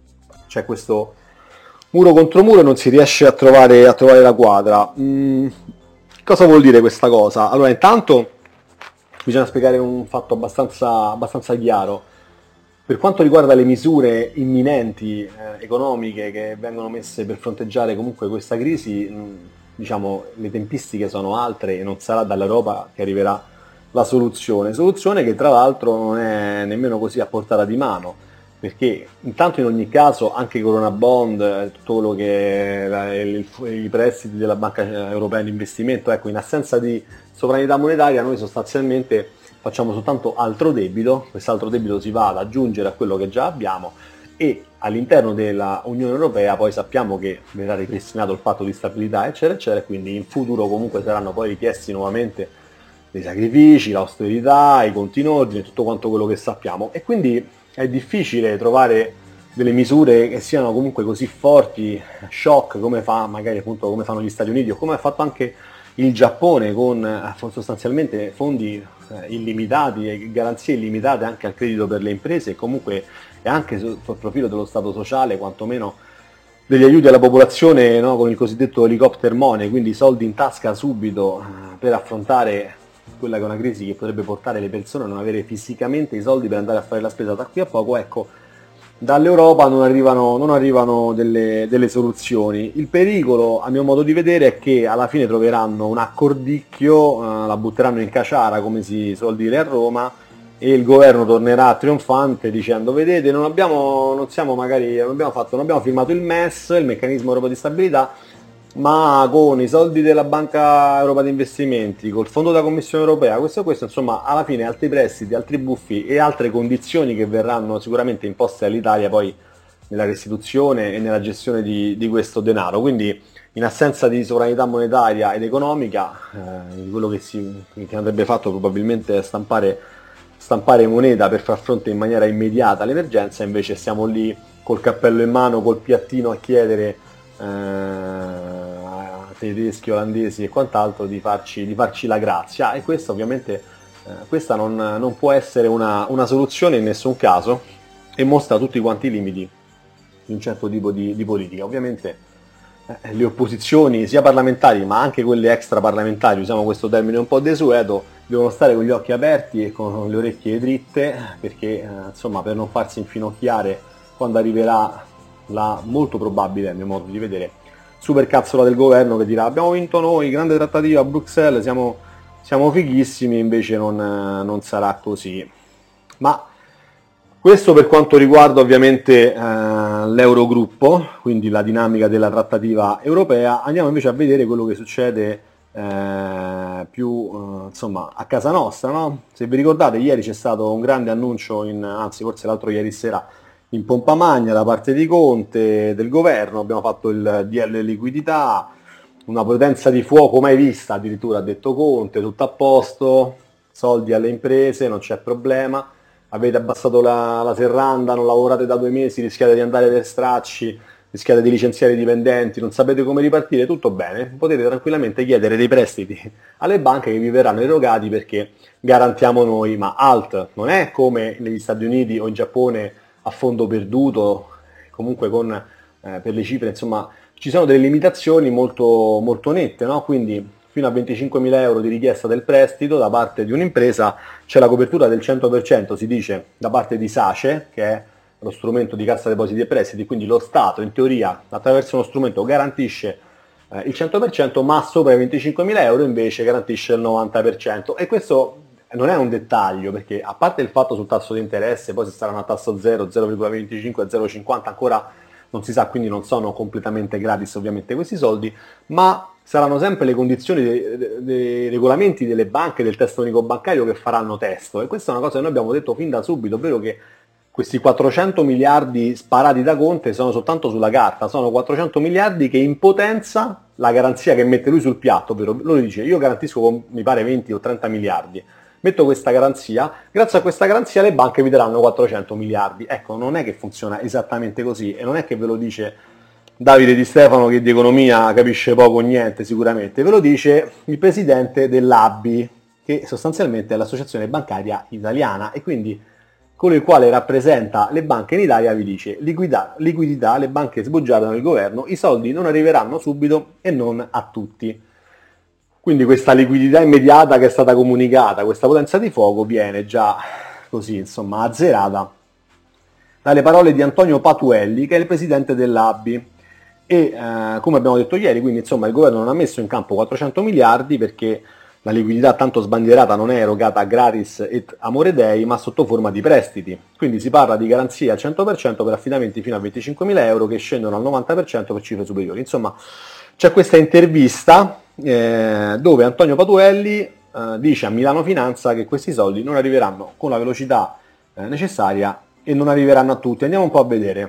c'è questo muro contro muro e non si riesce a trovare, a trovare la quadra. Mm, cosa vuol dire questa cosa? Allora, intanto bisogna spiegare un fatto abbastanza, abbastanza chiaro. Per quanto riguarda le misure imminenti eh, economiche che vengono messe per fronteggiare comunque questa crisi, mh, diciamo le tempistiche sono altre e non sarà dall'Europa che arriverà la soluzione, soluzione che tra l'altro non è nemmeno così a portata di mano, perché intanto in ogni caso anche i Corona Bond, tutto quello che è il, i prestiti della Banca Europea di Investimento, ecco, in assenza di sovranità monetaria noi sostanzialmente facciamo soltanto altro debito, quest'altro debito si va ad aggiungere a quello che già abbiamo e all'interno della Unione Europea poi sappiamo che verrà ripristinato il patto di stabilità eccetera eccetera, e quindi in futuro comunque saranno poi richiesti nuovamente dei sacrifici, l'austerità, i conti in ordine, tutto quanto quello che sappiamo, e quindi è difficile trovare delle misure che siano comunque così forti, shock, come fa magari appunto come fanno gli Stati Uniti o come ha fatto anche il Giappone con eh, sostanzialmente fondi eh, illimitati e garanzie illimitate anche al credito per le imprese e comunque e anche sul profilo dello Stato sociale, quantomeno degli aiuti alla popolazione, no, con il cosiddetto helicopter money, quindi soldi in tasca subito eh, per affrontare quella che è una crisi che potrebbe portare le persone a non avere fisicamente i soldi per andare a fare la spesa da qui a poco. Ecco, dall'Europa non arrivano, non arrivano delle, delle soluzioni. Il pericolo, a mio modo di vedere, è che alla fine troveranno un accordicchio, eh, la butteranno in caciara, come si suol dire a Roma, e il governo tornerà trionfante dicendo: vedete, non abbiamo, non siamo magari, non abbiamo fatto, non abbiamo firmato il M E S, il meccanismo europeo di stabilità, ma con i soldi della Banca Europea di Investimenti, col fondo della Commissione Europea, questo e questo, insomma, alla fine altri prestiti, altri buffi e altre condizioni che verranno sicuramente imposte all'Italia poi nella restituzione e nella gestione di, di questo denaro. Quindi in assenza di sovranità monetaria ed economica, eh, quello che, si, che andrebbe fatto probabilmente è stampare stampare moneta per far fronte in maniera immediata all'emergenza, invece stiamo lì col cappello in mano, col piattino a chiedere eh, a tedeschi, olandesi e quant'altro di farci, di farci la grazia, e questo ovviamente eh, questa non, non può essere una, una soluzione in nessun caso, e mostra tutti quanti i limiti di un certo tipo di, di politica. Ovviamente eh, le opposizioni sia parlamentari ma anche quelle extraparlamentari, usiamo questo termine un po' desueto, devono stare con gli occhi aperti e con le orecchie dritte, perché eh, insomma, per non farsi infinocchiare quando arriverà la molto probabile, a mio modo di vedere, supercazzola del governo che dirà abbiamo vinto noi, grande trattativa a Bruxelles, siamo, siamo fighissimi, invece non, non sarà così. Ma questo per quanto riguarda ovviamente eh, l'Eurogruppo, quindi la dinamica della trattativa europea. Andiamo invece a vedere quello che succede eh, più eh, insomma a casa nostra, no? Se vi ricordate, ieri c'è stato un grande annuncio, in, anzi forse l'altro ieri sera, in pompa magna da parte di Conte, del governo. Abbiamo fatto il D L liquidità, una potenza di fuoco mai vista, addirittura ha detto Conte, tutto a posto, soldi alle imprese, non c'è problema. Avete abbassato la, la serranda, non lavorate da due mesi, rischiate di andare per stracci, rischiate di licenziare i dipendenti, non sapete come ripartire, tutto bene, potete tranquillamente chiedere dei prestiti alle banche che vi verranno erogati perché garantiamo noi, ma alt, non è come negli Stati Uniti o in Giappone a fondo perduto, comunque con, eh, per le cifre, insomma, ci sono delle limitazioni molto, molto nette, no? Quindi fino a venticinquemila euro di richiesta del prestito da parte di un'impresa c'è la copertura del cento per cento, si dice, da parte di SACE, che è lo strumento di Cassa Depositi e Prestiti, quindi lo Stato in teoria attraverso uno strumento garantisce eh, il cento per cento, ma sopra i venticinquemila euro invece garantisce il novanta per cento. E questo non è un dettaglio, perché a parte il fatto sul tasso di interesse, poi se saranno a tasso zero, zero virgola venticinque, zero virgola cinquanta ancora non si sa, quindi non sono completamente gratis ovviamente questi soldi, ma saranno sempre le condizioni dei, dei, dei regolamenti delle banche, del testo unico bancario che faranno testo. E questa è una cosa che noi abbiamo detto fin da subito, ovvero che questi quattrocento miliardi sparati da Conte sono soltanto sulla carta, sono quattrocento miliardi che in potenza la garanzia che mette lui sul piatto, ovvero lui dice io garantisco con, mi pare venti o trenta miliardi, metto questa garanzia, grazie a questa garanzia le banche vi daranno quattrocento miliardi. Ecco, non è che funziona esattamente così, e non è che ve lo dice Davide Di Stefano, che di economia capisce poco o niente sicuramente, ve lo dice il presidente dell'A B I, che sostanzialmente è l'associazione bancaria italiana, e quindi colui il quale rappresenta le banche in Italia vi dice liquidità, liquidità, le banche sbugiardano il governo, i soldi non arriveranno subito e non a tutti. Quindi questa liquidità immediata che è stata comunicata, questa potenza di fuoco, viene già così, insomma, azzerata dalle parole di Antonio Patuelli, che è il presidente dell'A B I. E eh, come abbiamo detto ieri, quindi insomma il governo non ha messo in campo quattrocento miliardi perché la liquidità tanto sbandierata non è erogata gratis et amore dei, ma sotto forma di prestiti. Quindi si parla di garanzie al cento per cento per affidamenti fino a venticinquemila euro che scendono al novanta per cento per cifre superiori. Insomma, c'è questa intervista eh, dove Antonio Patuelli eh, dice a Milano Finanza che questi soldi non arriveranno con la velocità eh, necessaria e non arriveranno a tutti. Andiamo un po' a vedere.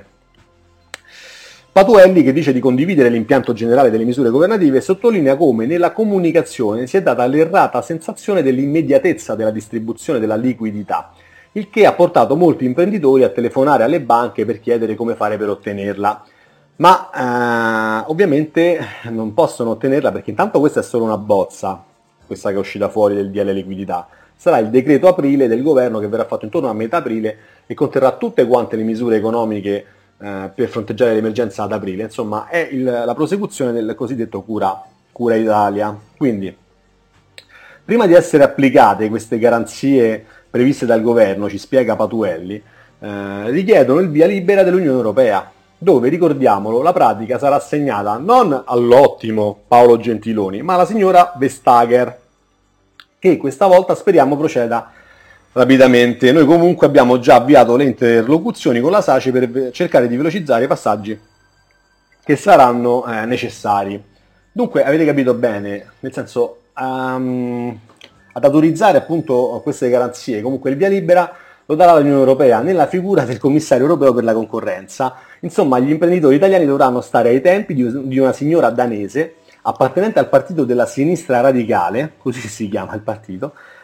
Patuelli, che dice di condividere l'impianto generale delle misure governative, sottolinea come nella comunicazione si è data l'errata sensazione dell'immediatezza della distribuzione della liquidità, il che ha portato molti imprenditori a telefonare alle banche per chiedere come fare per ottenerla. Ma eh, ovviamente non possono ottenerla perché intanto questa è solo una bozza, questa che è uscita fuori del D L liquidità. Sarà il decreto aprile del governo che verrà fatto intorno a metà aprile e conterrà tutte quante le misure economiche Eh, per fronteggiare l'emergenza ad aprile. Insomma, è il, la prosecuzione del cosiddetto cura, cura Italia. Quindi, prima di essere applicate queste garanzie previste dal governo, ci spiega Patuelli, eh, richiedono il via libera dell'Unione Europea, dove, ricordiamolo, la pratica sarà assegnata non all'ottimo Paolo Gentiloni, ma alla signora Vestager, che questa volta speriamo proceda rapidamente. Noi comunque abbiamo già avviato le interlocuzioni con la SACE per cercare di velocizzare i passaggi che saranno eh, necessari. Dunque avete capito bene, nel senso um, ad autorizzare appunto queste garanzie, comunque il via libera lo darà l'Unione Europea nella figura del commissario europeo per la concorrenza. Insomma, gli imprenditori italiani dovranno stare ai tempi di, di una signora danese appartenente al partito della sinistra radicale, così si chiama il partito,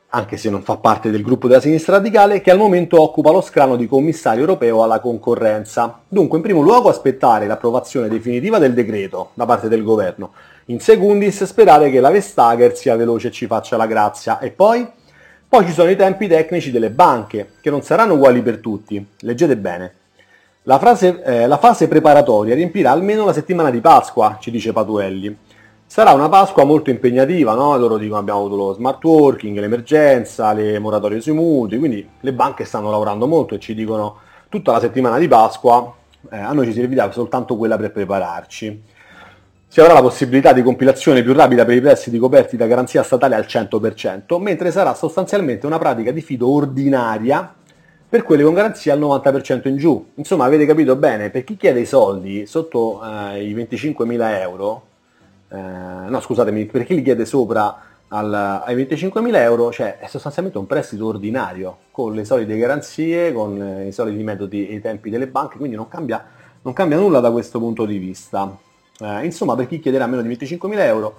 anche se non fa parte del gruppo della sinistra radicale, che al momento occupa lo scranno di commissario europeo alla concorrenza. Dunque, in primo luogo aspettare l'approvazione definitiva del decreto da parte del governo, in secundis sperare che la Vestager sia veloce e ci faccia la grazia, e poi? Poi ci sono i tempi tecnici delle banche, che non saranno uguali per tutti. Leggete bene. La, frase, eh, la fase preparatoria riempirà almeno la settimana di Pasqua, ci dice Patuelli. Sarà una Pasqua molto impegnativa, no? Loro dicono abbiamo avuto lo smart working, l'emergenza, le moratorie sui mutui, quindi le banche stanno lavorando molto e ci dicono tutta la settimana di Pasqua, eh, a noi ci servirà soltanto quella per prepararci. Si avrà la possibilità di compilazione più rapida per i prestiti coperti da garanzia statale al cento per cento, mentre sarà sostanzialmente una pratica di fido ordinaria per quelli con garanzia al novanta per cento in giù. Insomma, avete capito bene, per chi chiede i soldi sotto eh, i venticinquemila euro, Eh, no scusatemi, per chi li chiede sopra al, ai venticinquemila euro, cioè è sostanzialmente un prestito ordinario, con le solite garanzie, con eh, i soliti metodi e i tempi delle banche, quindi non cambia, non cambia nulla da questo punto di vista. Eh, insomma, per chi chiederà meno di venticinquemila euro,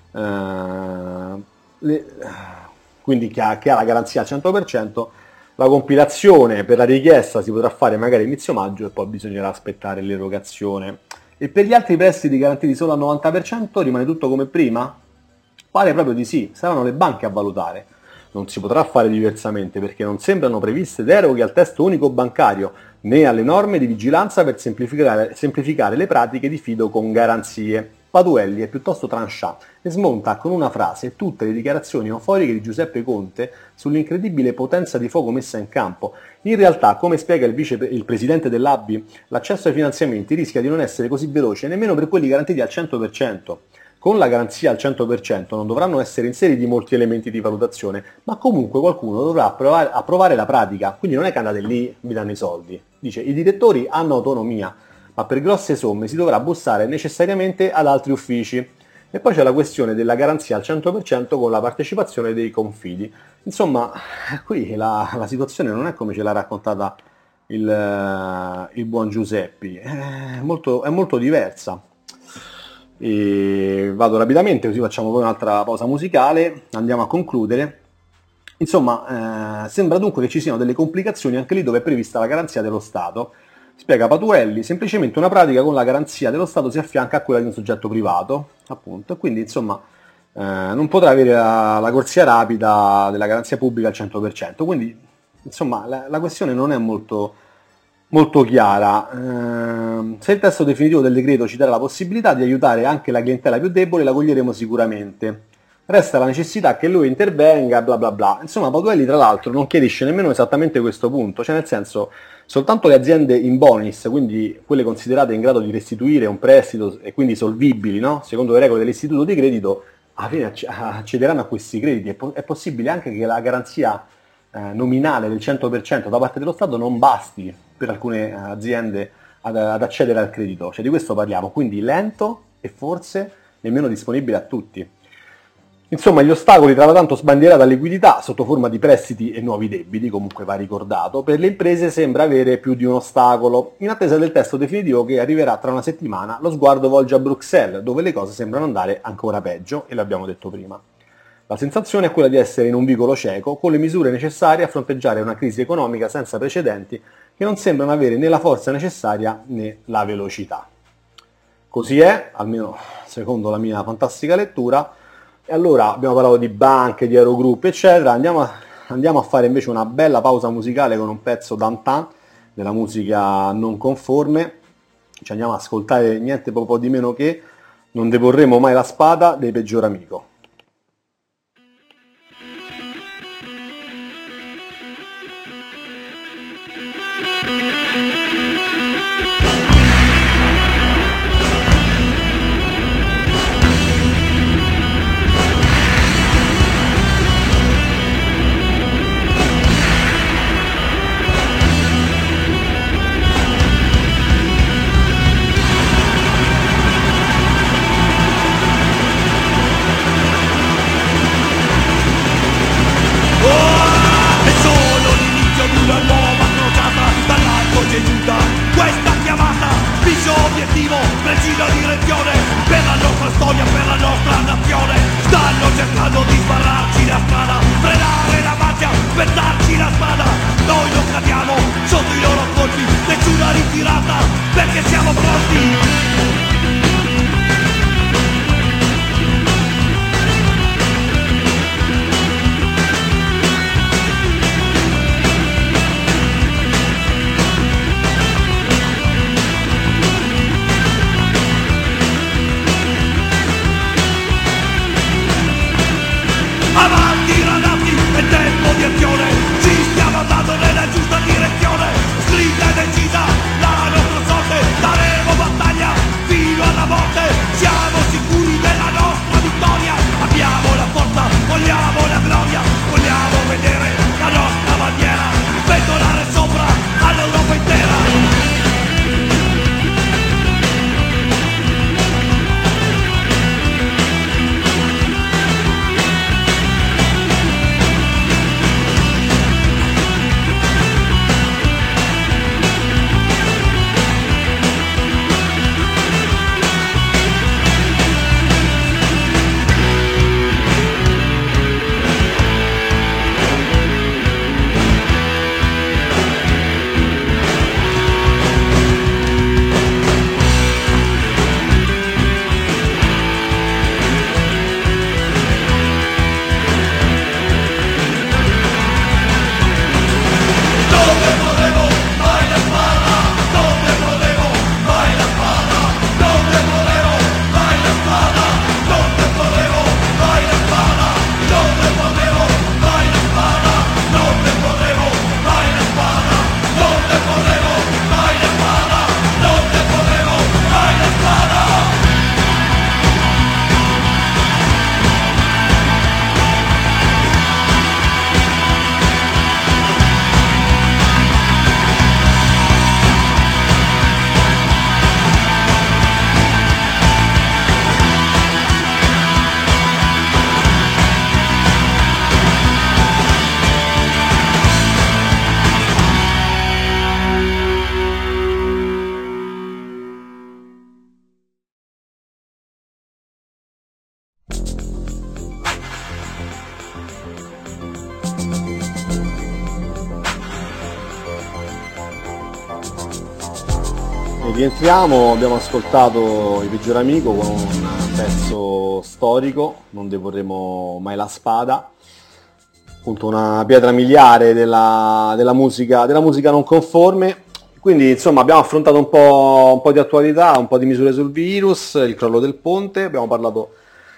eh, le, quindi che ha, che ha la garanzia al cento per cento, la compilazione per la richiesta si potrà fare magari inizio maggio e poi bisognerà aspettare l'erogazione. E per gli altri prestiti garantiti solo al novanta per cento rimane tutto come prima? Pare proprio di sì, saranno le banche a valutare. Non si potrà fare diversamente perché non sembrano previste deroghe al testo unico bancario né alle norme di vigilanza per semplificare, semplificare le pratiche di fido con garanzie. Patuelli è piuttosto tranchant e smonta con una frase tutte le dichiarazioni euforiche di Giuseppe Conte sull'incredibile potenza di fuoco messa in campo. In realtà, come spiega il, vice, il presidente dell'A B I, l'accesso ai finanziamenti rischia di non essere così veloce nemmeno per quelli garantiti al cento per cento. Con la garanzia al cento per cento non dovranno essere inseriti molti elementi di valutazione, ma comunque qualcuno dovrà approvare, approvare la pratica, quindi non è che andate lì, vi danno i soldi. Dice, i direttori hanno autonomia, ma per grosse somme si dovrà bussare necessariamente ad altri uffici. E poi c'è la questione della garanzia al cento per cento con la partecipazione dei confidi. Insomma, qui la, la situazione non è come ce l'ha raccontata il, il buon Giuseppe, è molto, è molto diversa. E vado rapidamente, così facciamo poi un'altra pausa musicale, andiamo a concludere. Insomma, eh, sembra dunque che ci siano delle complicazioni anche lì dove è prevista la garanzia dello Stato. Spiega Patuelli, semplicemente una pratica con la garanzia dello Stato si affianca a quella di un soggetto privato, appunto, e quindi insomma eh, non potrà avere la, la corsia rapida della garanzia pubblica al cento per cento, quindi insomma la, la questione non è molto, molto chiara. Eh, se il testo definitivo del decreto ci darà la possibilità di aiutare anche la clientela più debole, la coglieremo sicuramente. Resta la necessità che lui intervenga, bla bla bla. Insomma, Patuelli tra l'altro non chiarisce nemmeno esattamente questo punto, cioè nel senso, soltanto le aziende in bonis, quindi quelle considerate in grado di restituire un prestito e quindi solvibili, no? Secondo le regole dell'istituto di credito, alla fine accederanno a questi crediti. È, po- è possibile anche che la garanzia eh, nominale del cento per cento da parte dello Stato non basti per alcune aziende ad, ad accedere al credito, cioè di questo parliamo, quindi lento e forse nemmeno disponibile a tutti. Insomma, gli ostacoli tra la tanto sbandierata liquidità sotto forma di prestiti e nuovi debiti, comunque va ricordato, per le imprese sembra avere più di un ostacolo. In attesa del testo definitivo che arriverà tra una settimana, lo sguardo volge a Bruxelles, dove le cose sembrano andare ancora peggio, e l'abbiamo detto prima. La sensazione è quella di essere in un vicolo cieco, con le misure necessarie a fronteggiare una crisi economica senza precedenti che non sembrano avere né la forza necessaria né la velocità. Così è, almeno secondo la mia fantastica lettura. E allora abbiamo parlato di banche, di aerogruppi, eccetera. Andiamo a, andiamo a fare invece una bella pausa musicale con un pezzo d'antan, della musica non conforme. Ci andiamo ad ascoltare niente poco di meno che Non deporremo mai la spada dei Peggior Amico. direzione, per la nostra storia, per la nostra nazione. Stanno cercando di sbarrarci la strada, frenare la macchia per darci la spada. Noi non cadiamo sotto i loro colpi, nessuna ritirata, perché siamo pronti. Avanti ragazzi, è tempo di azione, ci stiamo andando nella giusta direzione, scritta e decisa la nostra sorte, daremo battaglia fino alla morte, siamo sicuri della nostra vittoria, abbiamo la forza, vogliamo la gloria, vogliamo vedere la nostra bandiera, sventolare sopra all'Europa intera. Rientriamo, abbiamo ascoltato Il Peggior Amico con un pezzo storico, Non deporremo mai la spada, appunto una pietra miliare della, della, musica, della musica non conforme. Quindi insomma abbiamo affrontato un po', un po' di attualità, un po' di misure sul virus, il crollo del ponte, abbiamo parlato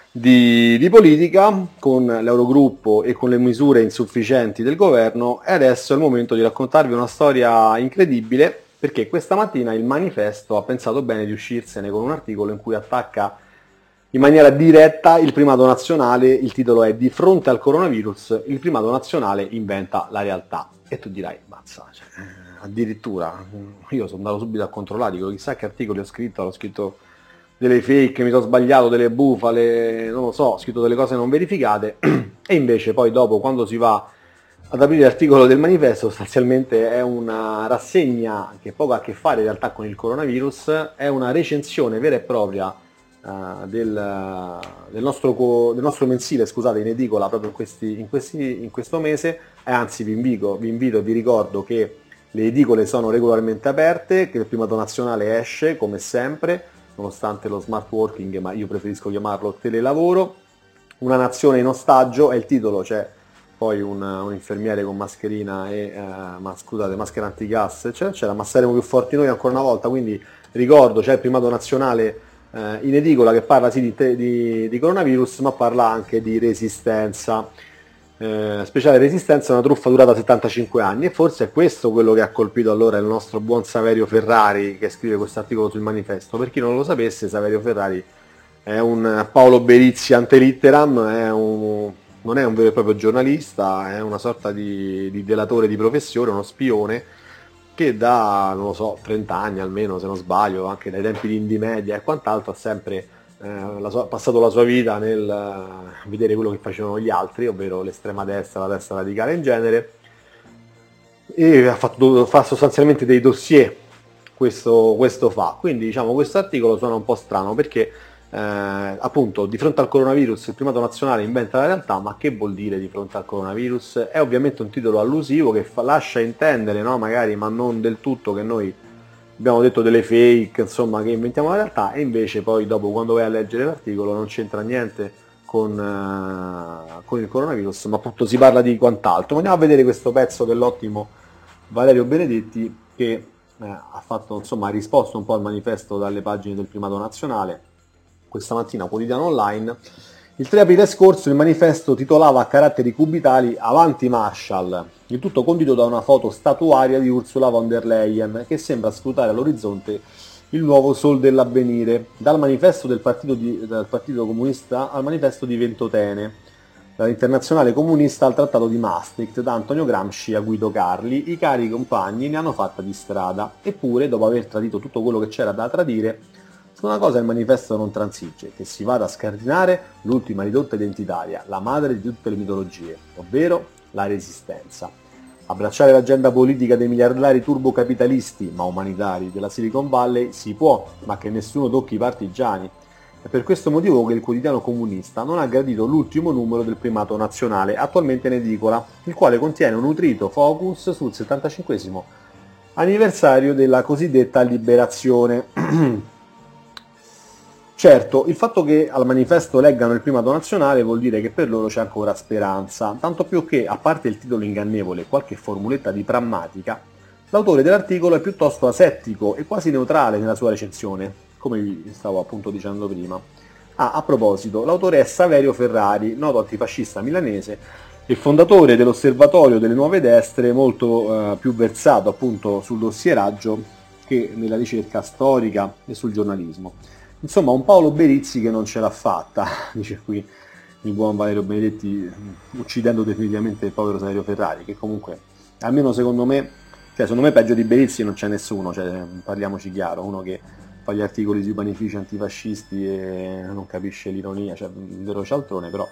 di, di politica con l'Eurogruppo e con le misure insufficienti del governo e adesso è il momento di raccontarvi una storia incredibile, perché questa mattina il Manifesto ha pensato bene di uscirsene con un articolo in cui attacca in maniera diretta il primato nazionale. Il titolo è Di fronte al coronavirus, il primato nazionale inventa la realtà. E tu dirai, mazza, cioè, addirittura, io sono andato subito a controllare, dico chissà che articoli ho scritto, ho scritto delle fake, mi sono sbagliato, delle bufale, non lo so, ho scritto delle cose non verificate, e invece poi dopo, quando si va ad aprire l'articolo del Manifesto, sostanzialmente è una rassegna che poco ha a che fare in realtà con il coronavirus, è una recensione vera e propria uh, del, del, nostro, del nostro mensile, scusate, in edicola proprio in, questi, in, questi, in questo mese, e anzi vi invito, vi invito e vi ricordo che le edicole sono regolarmente aperte, che il primato nazionale esce come sempre, nonostante lo smart working, ma io preferisco chiamarlo telelavoro. Una nazione in ostaggio è il titolo, c'è poi un, un infermiere con mascherina e eh, ma scusate, maschera antigas, cioè, c'era, ma saremo più forti noi ancora una volta. Quindi ricordo, c'è il primato nazionale eh, in edicola che parla sì di, di, di coronavirus, ma parla anche di resistenza. Eh, speciale resistenza è una truffa durata settantacinque anni, e forse è questo quello che ha colpito allora il nostro buon Saverio Ferrari, che scrive questo articolo sul Manifesto. Per chi non lo sapesse, Saverio Ferrari è un Paolo Berizzi ante litteram, è un, non è un vero e proprio giornalista, è una sorta di, di delatore di professione, uno spione che da, non lo so, trenta anni almeno, se non sbaglio, anche dai tempi di Indie Media e quant'altro, ha sempre eh, la sua, passato la sua vita nel uh, vedere quello che facevano gli altri, ovvero l'estrema destra, la destra radicale in genere, e ha fatto, fa sostanzialmente dei dossier questo, questo fa. Quindi diciamo questo articolo suona un po' strano perché eh, appunto di fronte al coronavirus il primato nazionale inventa la realtà, ma che vuol dire di fronte al coronavirus? È ovviamente un titolo allusivo che fa, lascia intendere, no, magari, ma non del tutto, che noi abbiamo detto delle fake, insomma, che inventiamo la realtà, e invece poi dopo, quando vai a leggere l'articolo, non c'entra niente con, uh, con il coronavirus, ma appunto si parla di quant'altro. Andiamo a vedere questo pezzo dell'ottimo Valerio Benedetti, che eh, ha fatto, insomma, ha risposto un po' al manifesto dalle pagine del Primato Nazionale, questa mattina, quotidiano online. Il tre aprile scorso il manifesto titolava a caratteri cubitali "Avanti Marshall", il tutto condito da una foto statuaria di Ursula von der Leyen, che sembra scrutare all'orizzonte il nuovo sol dell'avvenire, dal manifesto del Partito, di, del Partito Comunista al manifesto di Ventotene, dall'Internazionale Comunista al Trattato di Maastricht, da Antonio Gramsci a Guido Carli. I cari compagni ne hanno fatta di strada, eppure, dopo aver tradito tutto quello che c'era da tradire, su una cosa il manifesto non transige: che si vada a scardinare l'ultima ridotta identitaria, la madre di tutte le mitologie, ovvero la resistenza. Abbracciare l'agenda politica dei miliardari turbocapitalisti, ma umanitari, della Silicon Valley si può, ma che nessuno tocchi i partigiani. È per questo motivo che il quotidiano comunista non ha gradito l'ultimo numero del Primato Nazionale, attualmente in edicola, il quale contiene un nutrito focus sul settantacinquesimo anniversario della cosiddetta liberazione. Certo, il fatto che al manifesto leggano il Primato Nazionale vuol dire che per loro c'è ancora speranza, tanto più che, a parte il titolo ingannevole e qualche formuletta di prammatica, l'autore dell'articolo è piuttosto asettico e quasi neutrale nella sua recensione, come vi stavo appunto dicendo prima. Ah, a proposito, l'autore è Saverio Ferrari, noto antifascista milanese e fondatore dell'Osservatorio delle Nuove Destre, molto eh, più versato appunto sul dossieraggio che nella ricerca storica e sul giornalismo. Insomma, un Paolo Berizzi che non ce l'ha fatta, dice qui il buon Valerio Benedetti, uccidendo definitivamente il povero Saverio Ferrari, che comunque, almeno secondo me, cioè secondo me peggio di Berizzi non c'è nessuno, cioè parliamoci chiaro, uno che fa gli articoli sui panifici antifascisti e non capisce l'ironia, cioè un vero cialtrone, però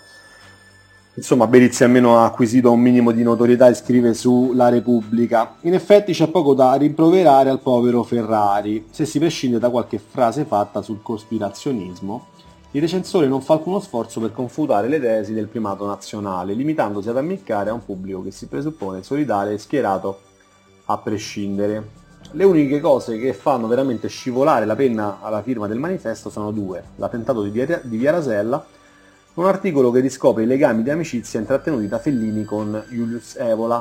insomma Berizzi almeno ha acquisito un minimo di notorietà e scrive su La Repubblica. In effetti c'è poco da rimproverare al povero Ferrari, se si prescinde da qualche frase fatta sul cospirazionismo. Il recensore non fa alcuno sforzo per confutare le tesi del primato nazionale, limitandosi ad ammiccare a un pubblico che si presuppone solidale e schierato a prescindere. Le uniche cose che fanno veramente scivolare la penna alla firma del manifesto sono due: l'attentato di Via, di Via Rasella, un articolo che riscopre i legami di amicizia intrattenuti da Fellini con Julius Evola.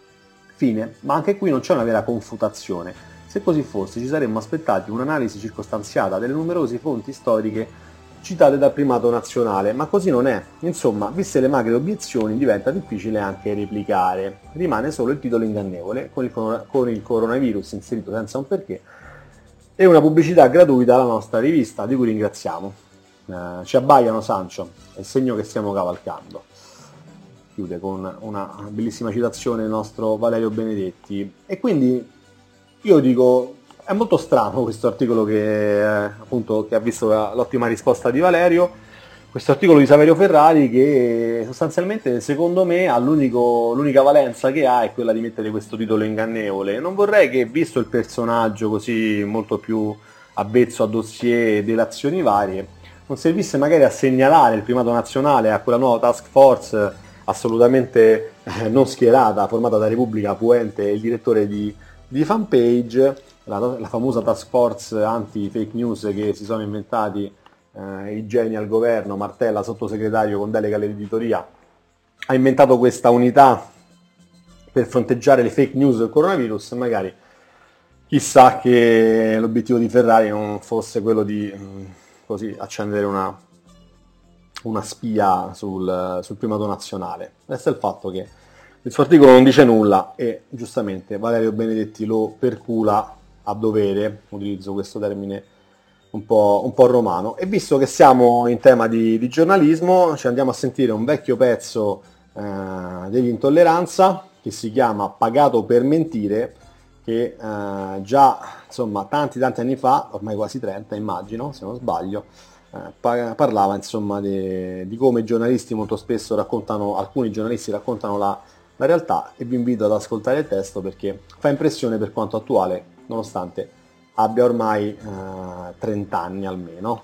Fine, ma anche qui non c'è una vera confutazione. Se così fosse, ci saremmo aspettati un'analisi circostanziata delle numerose fonti storiche citate dal primato nazionale, ma così non è. Insomma, viste le magre obiezioni, diventa difficile anche replicare. Rimane solo il titolo ingannevole, con il, con il coronavirus inserito senza un perché, e una pubblicità gratuita alla nostra rivista, di cui ringraziamo. Uh, ci abbaiano Sancho, è il segno che stiamo cavalcando. Chiude con una bellissima citazione il nostro Valerio Benedetti. E quindi io dico, è molto strano questo articolo che, eh, appunto, che ha visto la, l'ottima risposta di Valerio, questo articolo di Saverio Ferrari, che sostanzialmente secondo me ha l'unico, l'unica valenza che ha è quella di mettere questo titolo ingannevole. Non vorrei che, visto il personaggio così molto più avvezzo a dossier e delazioni varie, non servisse magari a segnalare il primato nazionale a quella nuova task force assolutamente eh, non schierata, formata da Repubblica, Puente e il direttore di, di fanpage, la, la famosa task force anti-fake news che si sono inventati eh, i geni al governo. Martella, sottosegretario con delega all'editoria, ha inventato questa unità per fronteggiare le fake news del coronavirus. Magari chissà che l'obiettivo di Ferrari non fosse quello di mh, così accendere una, una spia sul, sul primato nazionale. Resta il fatto che il suo articolo non dice nulla e giustamente Valerio Benedetti lo percula a dovere, utilizzo questo termine un po', un po' romano. E visto che siamo in tema di, di giornalismo, ci andiamo a sentire un vecchio pezzo eh, degli Intolleranza che si chiama Pagato per mentire, che eh, già insomma tanti tanti anni fa, ormai quasi trenta immagino se non sbaglio, eh, pa- parlava insomma de- di come i giornalisti molto spesso raccontano, alcuni giornalisti raccontano la, la realtà, e vi invito ad ascoltare il testo perché fa impressione per quanto attuale, nonostante abbia ormai eh, trenta anni almeno.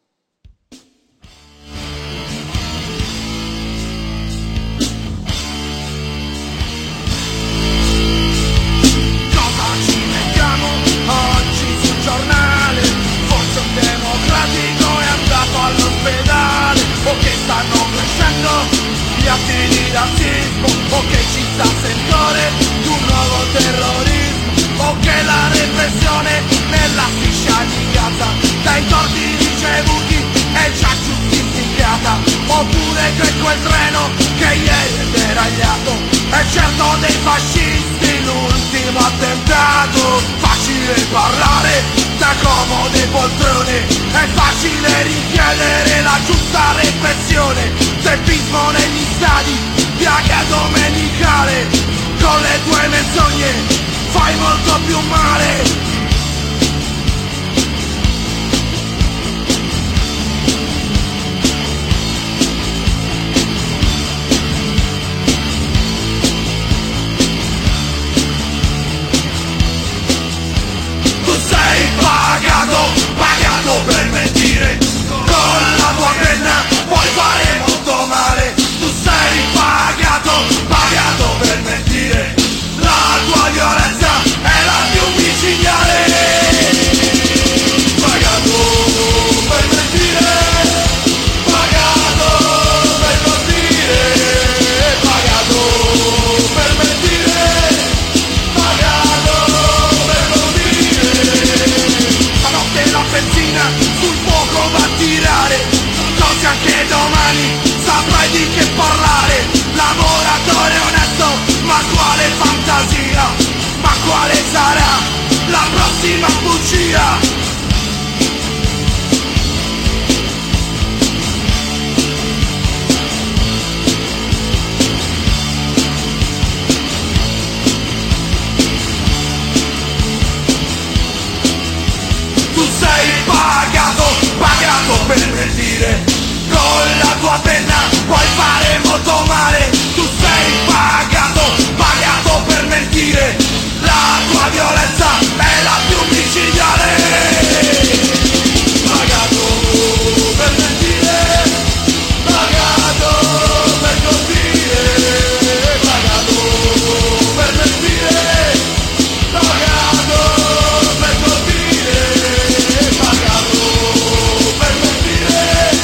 Cosa ci mettiamo oggi sul giornale? Forse un democratico è andato all'ospedale, o che stanno crescendo gli atti di razzismo, o che ci sta sentore di un nuovo terrorismo, o che la repressione nella striscia di Gaza dai torti ricevuti è già giustificata, oppure che quel treno che ieri è deragliato è certo dei fascisti l'ultimo attentato. Facile parlare da comode poltrone, è facile richiedere la giusta repressione, teppismo negli stadi, piaga domenicale, con le tue menzogne fai molto più male. Tu sei pagato, pagato per mentire, con la tua penna puoi fare molto male. Tu sei pagato, pagato per mentire, la tua violenza è la più micidiale. Pagato per mentire, pagato per colpire, pagato per mentire, pagato per colpire. Stanotte la benzina sul fuoco va a tirare, così anche domani saprai di che parlare. Lavoratore onesto, ma quale fantasia, ma quale sarà la prossima bugia? Tu sei pagato, pagato per mentire, con la tua penna puoi fare molto male. Tu sei pagato, pagato per mentire, la tua violenza è la più micidiale. Pagato per mentire, pagato per colpire, pagato per mentire, pagato per colpire, pagato per mentire,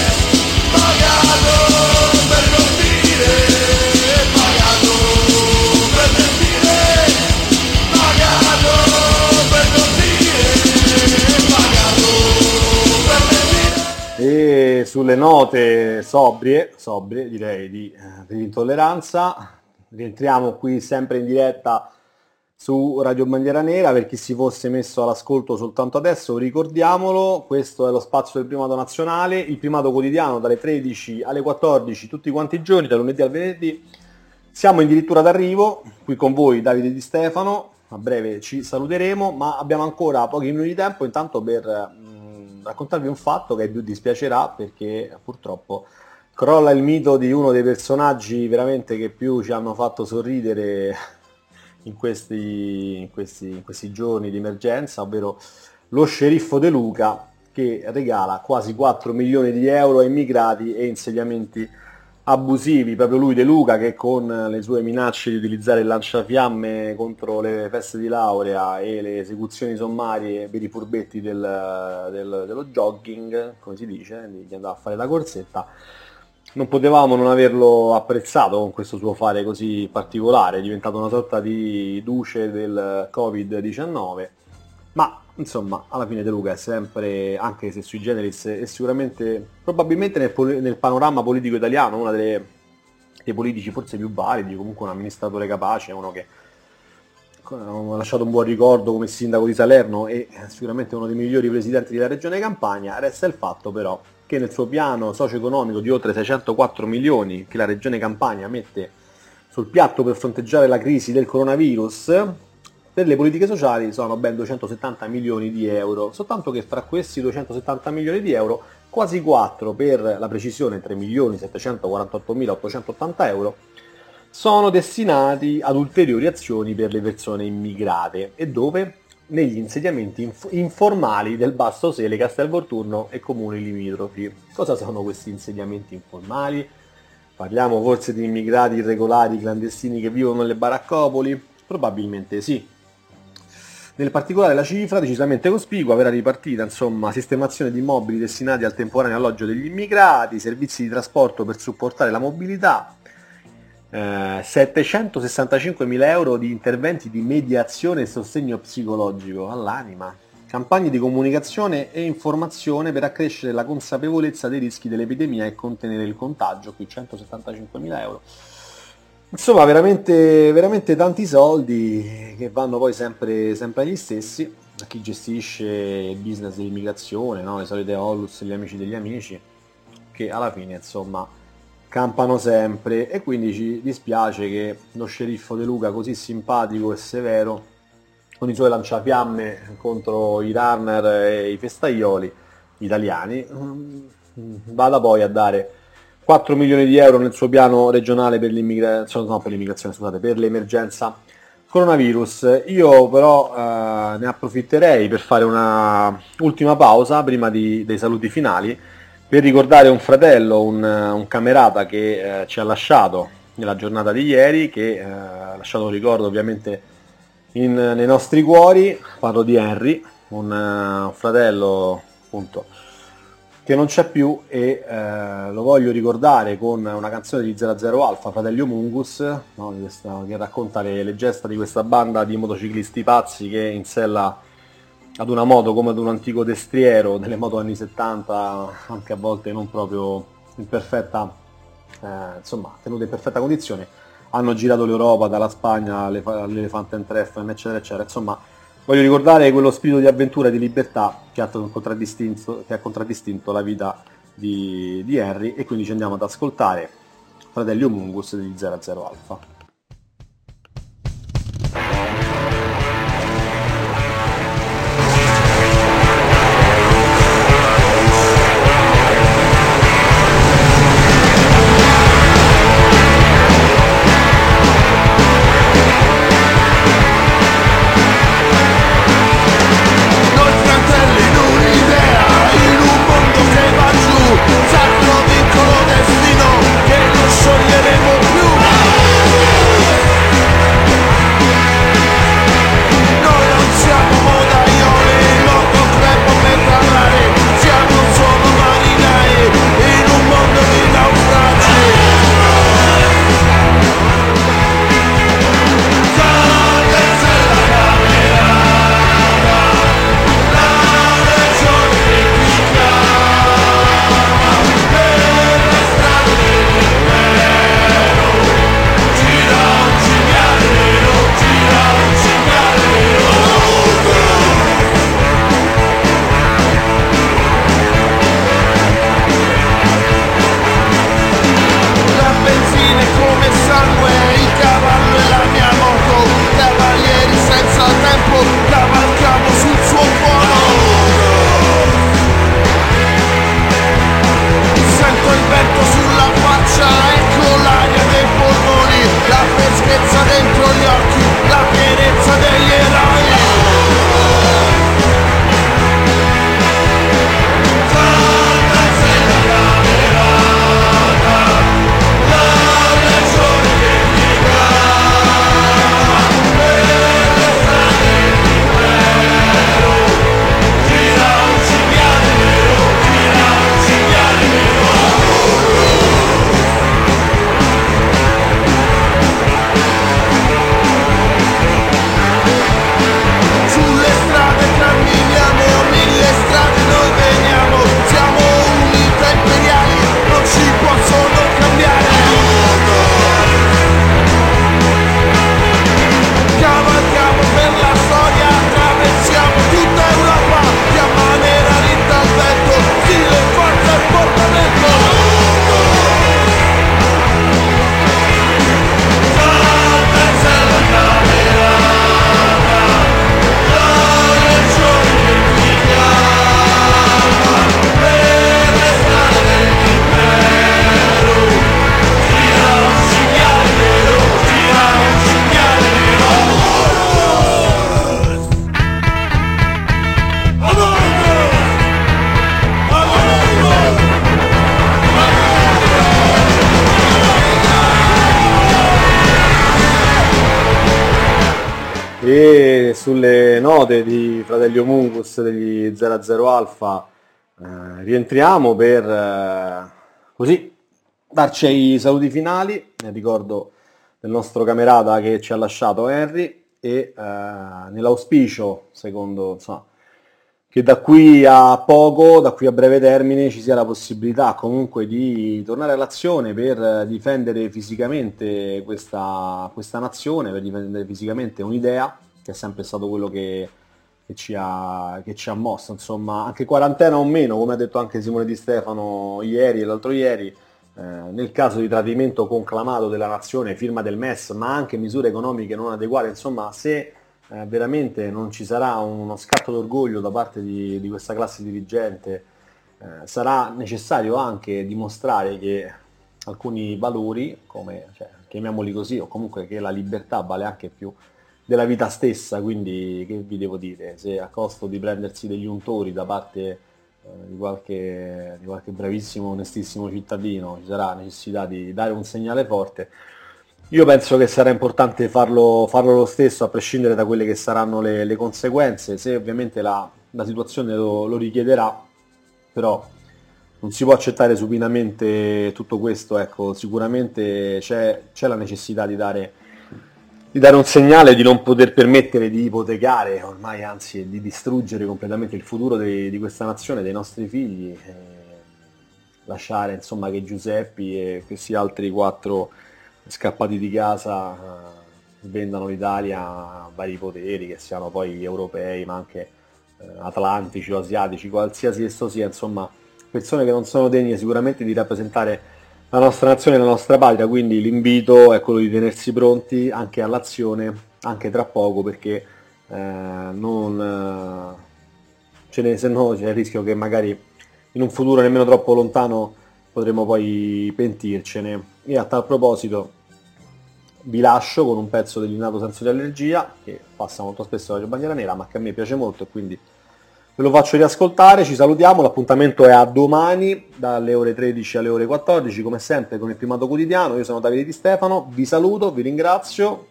pagato per colpire, pagato per mentire, pagato per colpire, pagato per mentire. E sulle note sobrie, sobrie direi di, eh, dell'intolleranza, rientriamo qui sempre in diretta su Radio Bandiera Nera. Per chi si fosse messo all'ascolto soltanto adesso, ricordiamolo, questo è lo spazio del primato nazionale, il primato quotidiano dalle tredici alle quattordici tutti quanti i giorni, da lunedì al venerdì. Siamo addirittura d'arrivo, qui con voi Davide Di Stefano, a breve ci saluteremo, ma abbiamo ancora pochi minuti di tempo intanto per mh, raccontarvi un fatto che vi dispiacerà, perché purtroppo crolla il mito di uno dei personaggi veramente che più ci hanno fatto sorridere in questi, in questi, in questi giorni di emergenza, ovvero lo sceriffo De Luca, che regala quasi quattro milioni di euro a immigrati e insediamenti abusivi. Proprio lui, De Luca, che con le sue minacce di utilizzare il lanciafiamme contro le feste di laurea e le esecuzioni sommarie per i furbetti del, del, dello jogging, come si dice, di chi andava a fare la corsetta, non potevamo non averlo apprezzato con questo suo fare così particolare. È diventato una sorta di duce del covid diciannove, ma insomma alla fine De Luca è sempre, anche se sui generis, è sicuramente, probabilmente nel, nel panorama politico italiano, uno dei, dei politici forse più validi, comunque un amministratore capace, uno che ha lasciato un buon ricordo come sindaco di Salerno e sicuramente uno dei migliori presidenti della regione Campania. Resta il fatto però che nel suo piano socio-economico di oltre seicentoquattro milioni che la regione Campania mette sul piatto per fronteggiare la crisi del coronavirus, per le politiche sociali sono ben duecentosettanta milioni di euro, soltanto che fra questi duecentosettanta milioni di euro quasi quattro, per la precisione tre milioni settecentoquarantottomilaottocentottanta euro, sono destinati ad ulteriori azioni per le persone immigrate. E dove? negli insediamenti inf- informali del Basso Sele, Castelvolturno e comuni limitrofi. Cosa sono questi insediamenti informali? Parliamo forse di immigrati irregolari clandestini che vivono nelle baraccopoli? Probabilmente sì. Nel particolare la cifra, decisamente cospicua, verrà ripartita, insomma, sistemazione di immobili destinati al temporaneo alloggio degli immigrati, servizi di trasporto per supportare la mobilità, eh, settecentosessantacinquemila euro di interventi di mediazione e sostegno psicologico all'anima, campagne di comunicazione e informazione per accrescere la consapevolezza dei rischi dell'epidemia e contenere il contagio, qui centosessantacinquemila euro. Insomma, veramente, veramente tanti soldi che vanno poi sempre, sempre agli stessi, a chi gestisce il business dell'immigrazione, no? Le solite Onlus, gli amici degli amici, che alla fine, insomma, campano sempre, e quindi ci dispiace che lo sceriffo De Luca, così simpatico e severo, con i suoi lanciafiamme contro i runner e i festaioli italiani, vada poi a dare quattro milioni di euro nel suo piano regionale per l'immigrazione, no, per l'immigrazione, scusate, per l'emergenza coronavirus. Io però eh, ne approfitterei per fare una ultima pausa prima di, dei saluti finali, per ricordare un fratello, un, un camerata che eh, ci ha lasciato nella giornata di ieri, che eh, ha lasciato un ricordo ovviamente in, nei nostri cuori. Parlo di Henry, un, uh, un fratello appunto che non c'è più, e eh, lo voglio ricordare con una canzone di zero zero Alpha, Fratelli Homungus, no? Di questa, che racconta le, le gesta di questa banda di motociclisti pazzi che in sella ad una moto come ad un antico destriero, delle moto anni settanta, anche a volte non proprio in perfetta, eh, insomma, tenute in perfetta condizione, hanno girato l'Europa, dalla Spagna all'Elefante and Treffen, eccetera, eccetera. Insomma, voglio ricordare quello spirito di avventura e di libertà che ha contraddistinto, che ha contraddistinto la vita di, di Henry, e quindi ci andiamo ad ascoltare Fratelli Homungus di zero zero Alpha. Sacro vincolo destino che non scioglieremo più. E sulle note di Fratelli Homungus degli zero a zero Alfa eh, rientriamo per eh, così darci ai saluti finali. Ne ricordo del nostro camerata che ci ha lasciato Henry e eh, nell'auspicio, secondo insomma, che da qui a poco, da qui a breve termine, ci sia la possibilità comunque di tornare all'azione per difendere fisicamente questa, questa nazione, per difendere fisicamente un'idea, che è sempre stato quello che, che, ci ha, che ci ha mosso. Insomma, anche quarantena o meno, come ha detto anche Simone Di Stefano ieri e l'altro ieri, eh, nel caso di tradimento conclamato della nazione, firma del M E S, ma anche misure economiche non adeguate, insomma, se Eh, veramente non ci sarà uno scatto d'orgoglio da parte di, di questa classe dirigente, eh, sarà necessario anche dimostrare che alcuni valori, come cioè, chiamiamoli così, o comunque che la libertà vale anche più della vita stessa, quindi che vi devo dire, se a costo di prendersi degli untori da parte eh, di, qualche, di qualche bravissimo, onestissimo cittadino ci sarà necessità di dare un segnale forte, io penso che sarà importante farlo, farlo lo stesso, a prescindere da quelle che saranno le, le conseguenze, se ovviamente la, la situazione lo, lo richiederà, però non si può accettare supinamente tutto questo, ecco, sicuramente c'è, c'è la necessità di dare, di dare un segnale, di non poter permettere di ipotecare, ormai anzi di distruggere completamente il futuro de, di questa nazione, dei nostri figli, eh, lasciare insomma che Giuseppi e questi altri quattro scappati di casa eh, vendano l'Italia a vari poteri, che siano poi europei ma anche eh, atlantici o asiatici, qualsiasi esso sia, insomma persone che non sono degne sicuramente di rappresentare la nostra nazione e la nostra patria, quindi l'invito è quello di tenersi pronti anche all'azione, anche tra poco, perché eh, non eh, ce ne, se no c'è il rischio che magari in un futuro nemmeno troppo lontano potremo poi pentircene. E a tal proposito vi lascio con un pezzo dell'Innato Senso di Allergia, che passa molto spesso alla Bandiera Nera, ma che a me piace molto e quindi ve lo faccio riascoltare. Ci salutiamo, l'appuntamento è a domani dalle ore tredici alle ore quattordici, come sempre con il Primato Quotidiano. Io sono Davide Di Stefano, vi saluto, vi ringrazio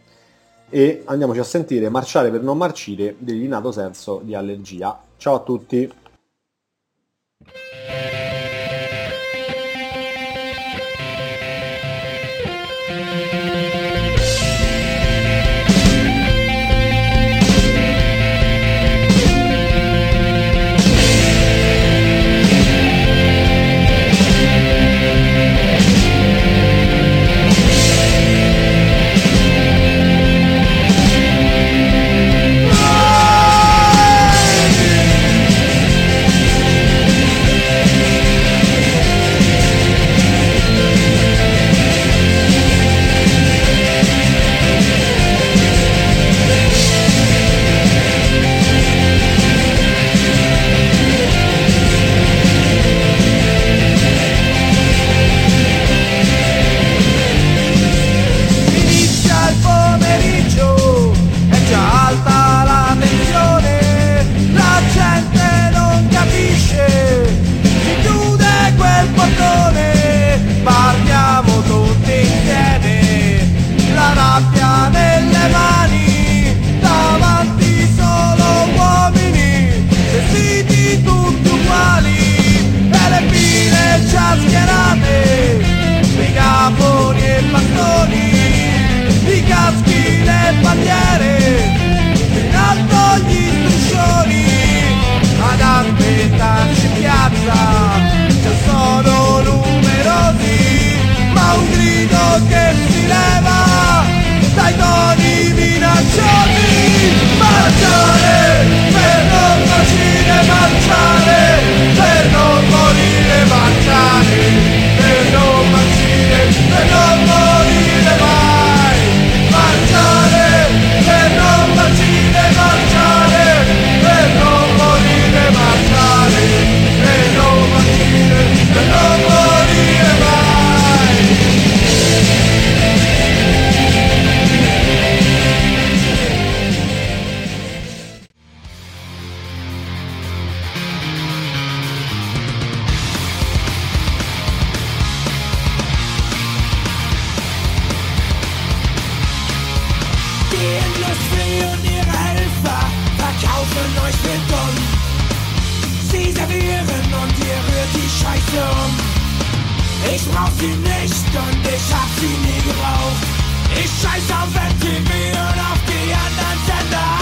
e andiamoci a sentire Marciare per non marcire degli Innato Senso di Allergia. Ciao a tutti! Feel your fear near kaufen euch willkommen. Sie servieren und ihr rührt die Scheiße um. Ich brauch sie nicht und ich hab sie nie gebraucht. Ich scheiß auf M T V und auf die anderen Sender.